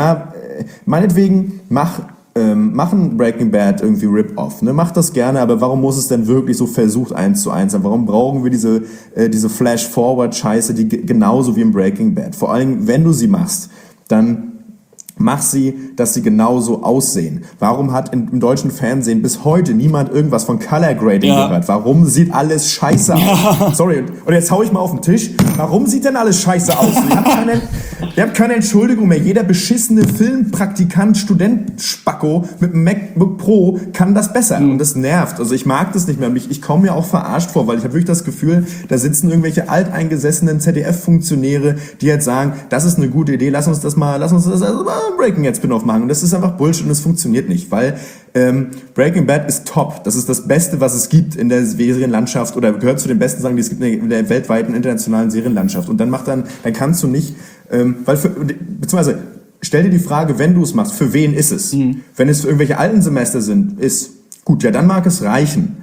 meinetwegen, machen Breaking Bad irgendwie Rip-Off, ne? Macht das gerne, aber warum muss es denn wirklich so versucht 1:1 sein? Warum brauchen wir diese Flash-Forward-Scheiße, die genauso wie im Breaking Bad? Vor allem, wenn du sie machst, dann mach sie, dass sie genauso aussehen. Warum hat im deutschen Fernsehen bis heute niemand irgendwas von Color Grading gehört? Warum sieht alles scheiße aus? Sorry, und jetzt hau ich mal auf den Tisch. Warum sieht denn alles scheiße aus? Ihr habt keine Entschuldigung mehr. Jeder beschissene Filmpraktikant, Student, Spacko mit einem MacBook Pro kann das besser. Und das nervt. Also ich mag das nicht mehr. Ich komme mir auch verarscht vor, weil ich habe wirklich das Gefühl, da sitzen irgendwelche alteingesessenen ZDF-Funktionäre, die jetzt sagen, das ist eine gute Idee, lass uns das Breaking Bad Spin-off machen. Und das ist einfach Bullshit und es funktioniert nicht, weil Breaking Bad ist top. Das ist das Beste, was es gibt in der Serienlandschaft oder gehört zu den besten Sachen, die es gibt in der weltweiten internationalen Serienlandschaft. Und dann kannst du nicht, beziehungsweise stell dir die Frage, wenn du es machst, für wen ist es? Wenn es für irgendwelche alten Semester ist gut, dann mag es reichen.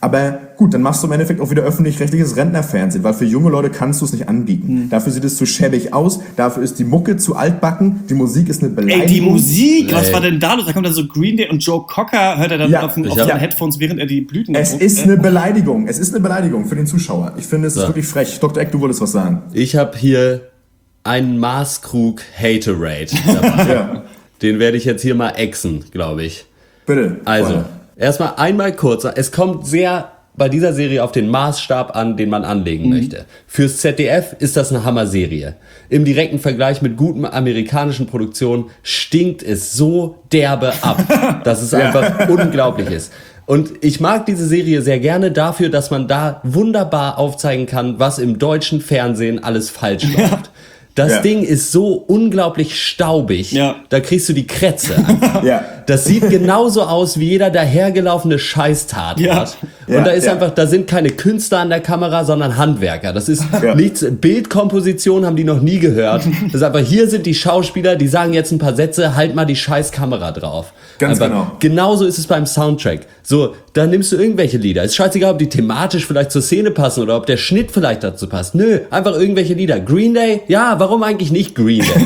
Aber gut, dann machst du im Endeffekt auch wieder öffentlich-rechtliches Rentnerfernsehen, weil für junge Leute kannst du es nicht anbieten. Dafür sieht es zu schäbig aus, dafür ist die Mucke zu altbacken, die Musik ist eine Beleidigung. Ey, die Musik, was war denn da los? Da kommt dann so Green Day und Joe Cocker, hört er dann auf den Headphones, während er die Blüten Es ist eine Beleidigung, für den Zuschauer. Ich finde, es ist wirklich frech. Dr. Eck, du wolltest was sagen. Ich habe hier einen Maßkrug Haterade dabei. Den werde ich jetzt hier mal exen, glaube ich. Bitte. Also, erstmal einmal kurz. Es kommt sehr bei dieser Serie auf den Maßstab an, den man anlegen möchte. Fürs ZDF ist das eine Hammer-Serie. Im direkten Vergleich mit guten amerikanischen Produktionen stinkt es so derbe ab, dass es einfach unglaublich ist. Und ich mag diese Serie sehr gerne dafür, dass man da wunderbar aufzeigen kann, was im deutschen Fernsehen alles falsch läuft. Das Ding ist so unglaublich staubig, da kriegst du die Krätze. Das sieht genauso aus wie jeder dahergelaufene Scheißtatort. Und da ist einfach, da sind keine Künstler an der Kamera, sondern Handwerker. Das ist nichts, Bildkomposition haben die noch nie gehört. Das ist einfach, hier sind die Schauspieler, die sagen jetzt ein paar Sätze, halt mal die Scheißkamera drauf. Ganz einfach, genau. Genauso ist es beim Soundtrack. So, da nimmst du irgendwelche Lieder. Ist scheißegal, ob die thematisch vielleicht zur Szene passen oder ob der Schnitt vielleicht dazu passt. Nö, einfach irgendwelche Lieder. Green Day? Ja, warum eigentlich nicht Green Day?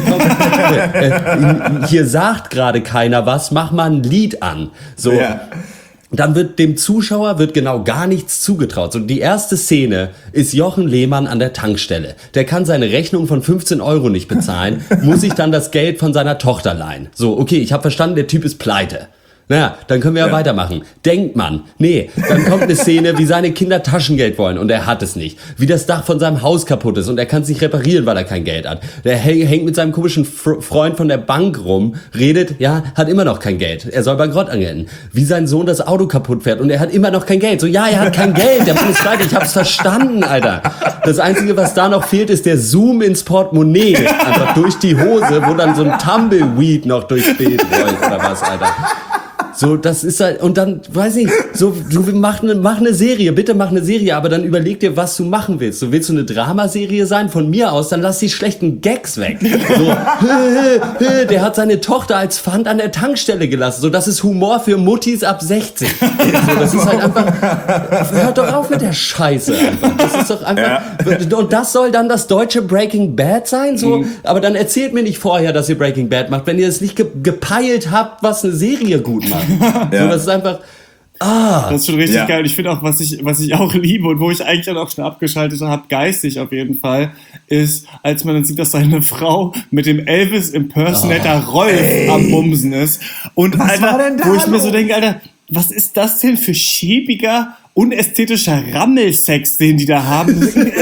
Komm, hier sagt gerade keiner was, mach mal ein Lied an. So. Dann wird dem Zuschauer genau gar nichts zugetraut. So, die erste Szene ist Jochen Lehmann an der Tankstelle. Der kann seine Rechnung von 15 € nicht bezahlen, muss sich dann das Geld von seiner Tochter leihen. So, okay, ich habe verstanden, der Typ ist pleite. Naja, dann können wir ja weitermachen. Denkt man. Nee, dann kommt eine Szene, wie seine Kinder Taschengeld wollen und er hat es nicht. Wie das Dach von seinem Haus kaputt ist und er kann es nicht reparieren, weil er kein Geld hat. Der hängt mit seinem komischen Freund von der Bank rum, redet, hat immer noch kein Geld. Er soll bankrott angelten. Wie sein Sohn das Auto kaputt fährt und er hat immer noch kein Geld. So, er hat kein Geld, der Mann ist pleite, ich hab's verstanden, Alter. Das Einzige, was da noch fehlt, ist der Zoom ins Portemonnaie. Einfach durch die Hose, wo dann so ein Tumbleweed noch durchs Bild rollt oder was, Alter. So, das ist halt, und dann, weiß ich, so, du mach eine Serie, bitte mach eine Serie, aber dann überleg dir, was du machen willst. So, willst du eine Dramaserie sein? Von mir aus, dann lass die schlechten Gags weg. So, der hat seine Tochter als Pfand an der Tankstelle gelassen. So, das ist Humor für Muttis ab 60. So, das ist halt einfach, hört doch auf mit der Scheiße einfach. Das ist doch einfach, und das soll dann das deutsche Breaking Bad sein? So, aber dann erzählt mir nicht vorher, dass ihr Breaking Bad macht, wenn ihr es nicht gepeilt habt, was eine Serie gut macht. So, das ist einfach. Das ist schon richtig geil. Ich finde auch, was ich auch liebe und wo ich eigentlich auch schon abgeschaltet habe, geistig auf jeden Fall, ist, als man dann sieht, dass seine Frau mit dem Elvis-Impersonator Rolf am Bumsen ist. Und was Alter, war denn da wo ich mir so los? denke, Alter, was ist das denn für schäbiger, unästhetischer Rammelsex, den die da haben?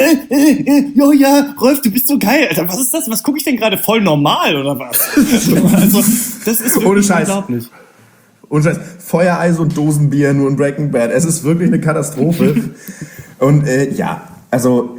Rolf, du bist so geil. Alter, was ist das? Was gucke ich denn gerade? Voll normal oder was? Also, das ist wirklich unglaublich. Und Scheiß, Feuereis und Dosenbier nur in Breaking Bad. Es ist wirklich eine Katastrophe. Und also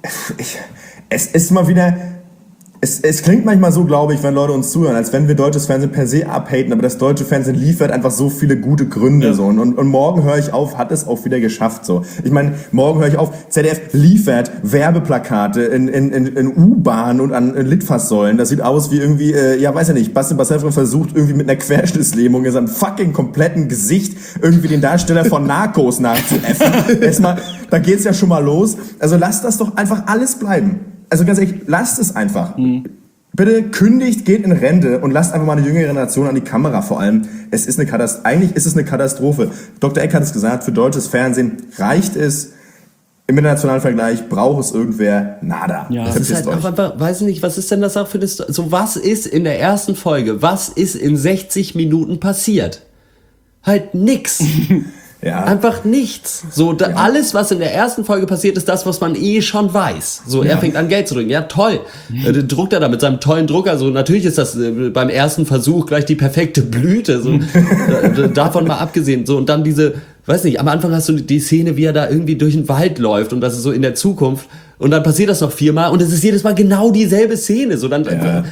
es ist mal wieder. Es klingt manchmal so, glaube ich, wenn Leute uns zuhören, als wenn wir deutsches Fernsehen per se abhaten, aber das deutsche Fernsehen liefert einfach so viele gute Gründe. So. Und morgen höre ich auf, hat es auch wieder geschafft. So. Ich meine, morgen höre ich auf, ZDF liefert Werbeplakate in U-Bahn und an Litfaßsäulen. Das sieht aus wie irgendwie, weiß ja nicht, Bastian Pastewka versucht irgendwie mit einer Querschnittslähmung in seinem fucking kompletten Gesicht irgendwie den Darsteller von Narcos nachzuäffen. Erstmal, da geht's ja schon mal los. Also lasst das doch einfach alles bleiben. Also ganz ehrlich, lasst es einfach. Bitte kündigt, geht in Rente und lasst einfach mal eine jüngere Generation an die Kamera vor allem. Es ist eine Katastrophe. Eigentlich ist es eine Katastrophe. Dr. Eck hat es gesagt, für deutsches Fernsehen reicht es. Im internationalen Vergleich braucht es irgendwer nada. Ja. Das ist halt auch einfach, weiß ich nicht, was ist denn das auch für das, so was ist in der ersten Folge, was ist in 60 Minuten passiert? Halt nix. Ja. Einfach nichts. So, alles, was in der ersten Folge passiert, ist das, was man schon weiß. So, er fängt an, Geld zu drücken. Ja, toll. Druckt er da mit seinem tollen Drucker. So, natürlich ist das beim ersten Versuch gleich die perfekte Blüte. So, davon mal abgesehen. So, und dann diese, weiß nicht, am Anfang hast du die Szene, wie er da irgendwie durch den Wald läuft und das ist so in der Zukunft. Und dann passiert das noch 4-mal und es ist jedes Mal genau dieselbe Szene. So, dann,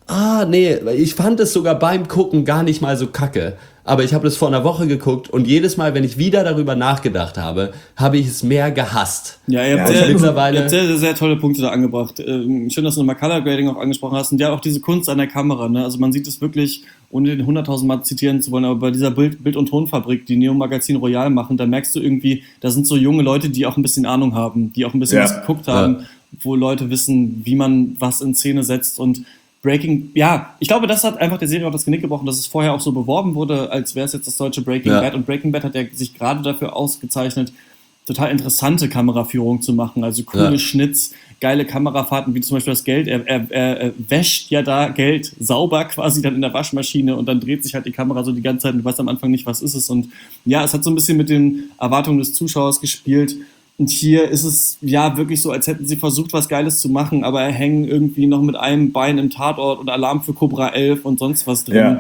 Nee, ich fand es sogar beim Gucken gar nicht mal so kacke. Aber ich habe das vor einer Woche geguckt und jedes Mal, wenn ich wieder darüber nachgedacht habe, habe ich es mehr gehasst. Ja, ihr habt sehr, sehr, sehr tolle Punkte da angebracht. Schön, dass du nochmal Color Grading auch angesprochen hast und ja auch diese Kunst an der Kamera. Ne? Also man sieht es wirklich, ohne den 100.000 Mal zitieren zu wollen, aber bei dieser Bild- und Tonfabrik, die Neo Magazin Royal machen, da merkst du irgendwie, da sind so junge Leute, die auch ein bisschen Ahnung haben, die auch ein bisschen was geguckt haben, wo Leute wissen, wie man was in Szene setzt und Breaking, ich glaube, das hat einfach der Serie auch das Genick gebrochen, dass es vorher auch so beworben wurde, als wäre es jetzt das deutsche Breaking Bad. Und Breaking Bad hat ja sich gerade dafür ausgezeichnet, total interessante Kameraführung zu machen. Also coole Schnitts, geile Kamerafahrten, wie zum Beispiel das Geld. Er wäscht ja da Geld sauber quasi dann in der Waschmaschine und dann dreht sich halt die Kamera so die ganze Zeit und du weißt am Anfang nicht, was ist es. Und ja, es hat so ein bisschen mit den Erwartungen des Zuschauers gespielt. Und hier ist es ja wirklich so, als hätten sie versucht, was Geiles zu machen, aber hängen irgendwie noch mit einem Bein im Tatort und Alarm für Cobra 11 und sonst was drin.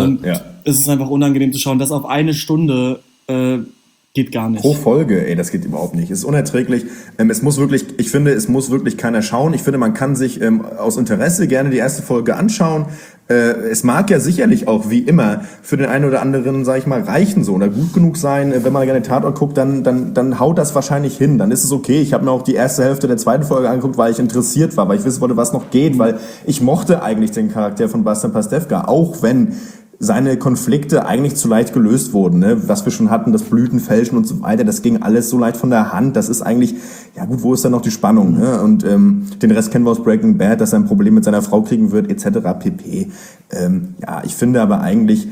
Es ist einfach unangenehm zu schauen. Das auf eine Stunde geht gar nicht. Pro Folge, das geht überhaupt nicht. Es ist unerträglich. Ich finde, es muss wirklich keiner schauen. Ich finde, man kann sich aus Interesse gerne die erste Folge anschauen. Es mag ja sicherlich auch, wie immer, für den einen oder anderen, sag ich mal, reichen so oder gut genug sein. Wenn man gerne Tatort guckt, dann haut das wahrscheinlich hin. Dann ist es okay. Ich habe mir auch die erste Hälfte der zweiten Folge angeguckt, weil ich interessiert war, weil ich wissen wollte, was noch geht, weil ich mochte eigentlich den Charakter von Bastian Pastewka, auch wenn seine Konflikte eigentlich zu leicht gelöst wurden, ne? Was wir schon hatten, das Blütenfälschen und so weiter, das ging alles so leicht von der Hand. Das ist eigentlich, ja gut, wo ist dann noch die Spannung? Ne? Und den Rest kennen wir aus Breaking Bad, dass er ein Problem mit seiner Frau kriegen wird, etc. pp. Ich finde aber eigentlich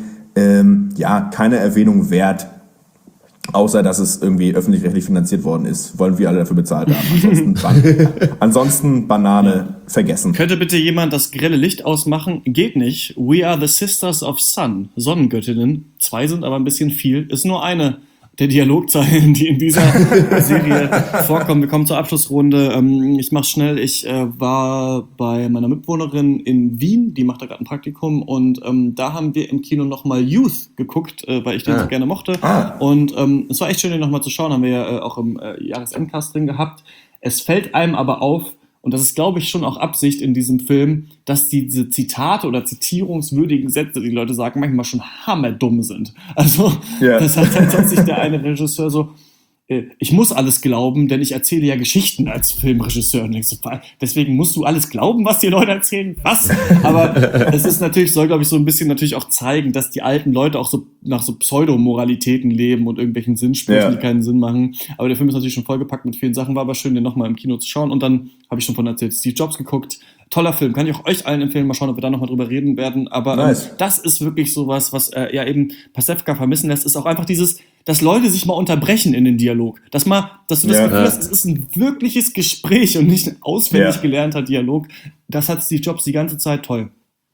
keine Erwähnung wert, außer dass es irgendwie öffentlich-rechtlich finanziert worden ist, wollen wir alle dafür bezahlt haben. Ansonsten Banane vergessen. Könnte bitte jemand das grelle Licht ausmachen? Geht nicht. We are the Sisters of Sun, Sonnengöttinnen. 2 sind aber ein bisschen viel. Ist nur eine der Dialogzeilen, die in dieser Serie vorkommen. Wir kommen zur Abschlussrunde. Ich mach's schnell. Ich war bei meiner Mitbewohnerin in Wien, die macht da gerade ein Praktikum und da haben wir im Kino nochmal Youth geguckt, weil ich den so gerne mochte. Und es war echt schön, den nochmal zu schauen. Haben wir ja auch im Jahresendcast drin gehabt. Es fällt einem aber auf, und das ist, glaube ich, schon auch Absicht in diesem Film, dass diese Zitate oder zitierungswürdigen Sätze, die Leute sagen, manchmal schon hammerdumm sind. Also, das hat sich der eine Regisseur so, ich muss alles glauben, denn ich erzähle ja Geschichten als Filmregisseur. Und denkst du, deswegen musst du alles glauben, was die Leute erzählen? Was? Aber es ist natürlich, soll, glaube ich, so ein bisschen natürlich auch zeigen, dass die alten Leute auch so nach so Pseudomoralitäten leben und irgendwelchen Sinnsprüchen, die keinen Sinn machen. Aber der Film ist natürlich schon vollgepackt mit vielen Sachen, war aber schön, den nochmal im Kino zu schauen. Und dann habe ich schon von erzählt, Steve Jobs geguckt. Toller Film, kann ich auch euch allen empfehlen. Mal schauen, ob wir da nochmal drüber reden werden. Aber das ist wirklich sowas, was eben Pastewka vermissen lässt, ist auch einfach dieses, dass Leute sich mal unterbrechen in den Dialog. Dass du das Gefühl hast, es ist ein wirkliches Gespräch und nicht ein auswendig gelernter Dialog. Das hat Steve Jobs die ganze Zeit toll.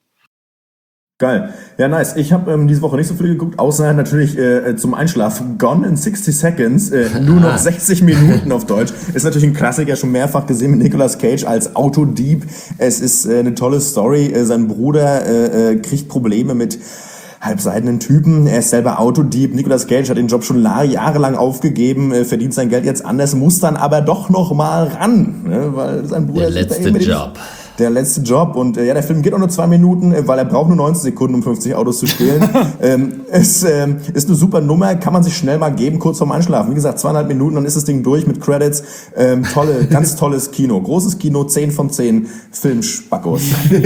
Geil. Ja, nice. Ich habe diese Woche nicht so viel geguckt, außer natürlich zum Einschlafen Gone in 60 Seconds, nur noch 60 Minuten auf Deutsch. Ist natürlich ein Klassiker, schon mehrfach gesehen mit Nicolas Cage als Autodieb. Es ist eine tolle Story. Sein Bruder kriegt Probleme mit halbseidenen Typen. Er ist selber Autodieb. Nicolas Cage hat den Job schon jahrelang aufgegeben, verdient sein Geld jetzt anders, muss dann aber doch noch mal ran, ne, weil sein Bruder der letzte Job. Und der Film geht auch nur 2 Minuten, weil er braucht nur 90 Sekunden, um 50 Autos zu stehlen. Es ist eine super Nummer, kann man sich schnell mal geben, kurz vorm Einschlafen. Wie gesagt, 2,5 Minuten, dann ist das Ding durch mit Credits. Ganz tolles Kino. Großes Kino, 10 von 10 Filmspackos.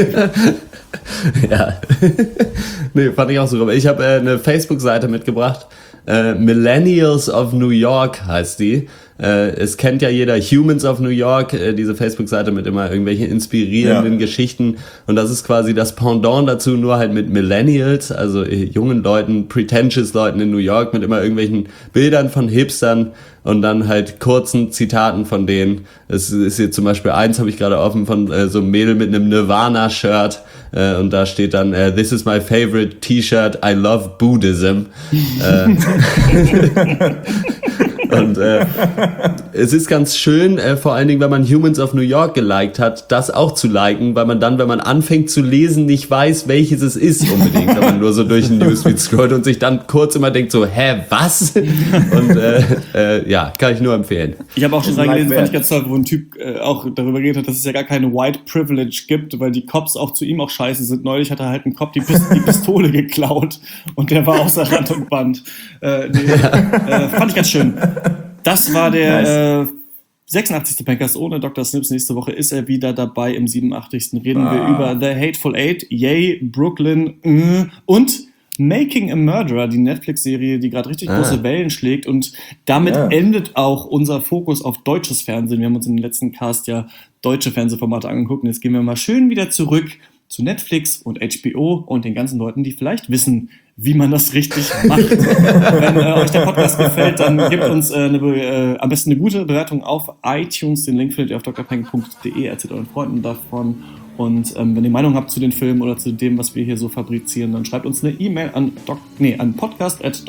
Ja. Nee, fand ich auch super. Ich habe eine Facebook-Seite mitgebracht. Millennials of New York heißt die. Es kennt ja jeder Humans of New York, diese Facebook-Seite mit immer irgendwelchen inspirierenden Geschichten. Und das ist quasi das Pendant dazu, nur halt mit Millennials, also jungen Leuten, pretentious Leuten in New York, mit immer irgendwelchen Bildern von Hipstern und dann halt kurzen Zitaten von denen. Es ist hier zum Beispiel eins, habe ich gerade offen, von so einem Mädel mit einem Nirvana-Shirt. Und da steht dann, this is my favorite T-Shirt, I love Buddhism. Und es ist ganz schön, vor allen Dingen, wenn man Humans of New York geliked hat, das auch zu liken, weil man dann, wenn man anfängt zu lesen, nicht weiß, welches es ist unbedingt, wenn man nur so durch den Newsfeed scrollt und sich dann kurz immer denkt so, hä, was? Und ja, kann ich nur empfehlen. Ich habe auch schon reingelesen, fand ich ganz toll, wo ein Typ auch darüber geredet hat, dass es ja gar keine White Privilege gibt, weil die Cops auch zu ihm auch scheiße sind. Neulich hat er halt einen Cop die Pistole geklaut und der war außer Rand und Band. Fand ich ganz schön. Das war der 86. Pencast ohne Dr. Snips. Nächste Woche ist er wieder dabei. Im 87. reden wir über The Hateful Eight, Yay, Brooklyn und Making a Murderer, die Netflix-Serie, die gerade richtig große Wellen schlägt. Und damit endet auch unser Fokus auf deutsches Fernsehen. Wir haben uns in den letzten Cast ja deutsche Fernsehformate angeguckt. Und jetzt gehen wir mal schön wieder zurück zu Netflix und HBO und den ganzen Leuten, die vielleicht wissen, wie man das richtig macht. Wenn euch der Podcast gefällt, dann gebt uns am besten eine gute Bewertung auf iTunes. Den Link findet ihr auf drpeng.de. Erzählt euren Freunden davon. Und wenn ihr Meinung habt zu den Filmen oder zu dem, was wir hier so fabrizieren, dann schreibt uns eine E-Mail an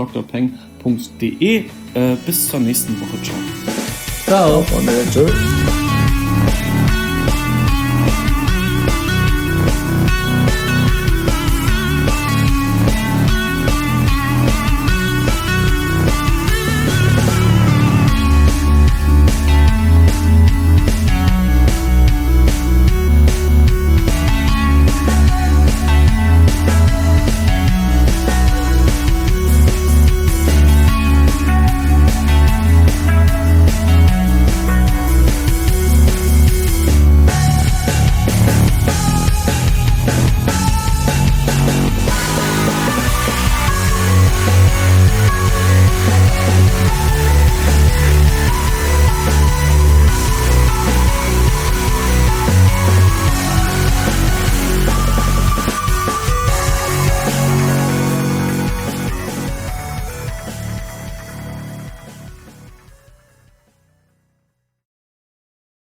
podcast@drpeng.de. Bis zur nächsten Woche. Ciao. Ciao. Und tschüss.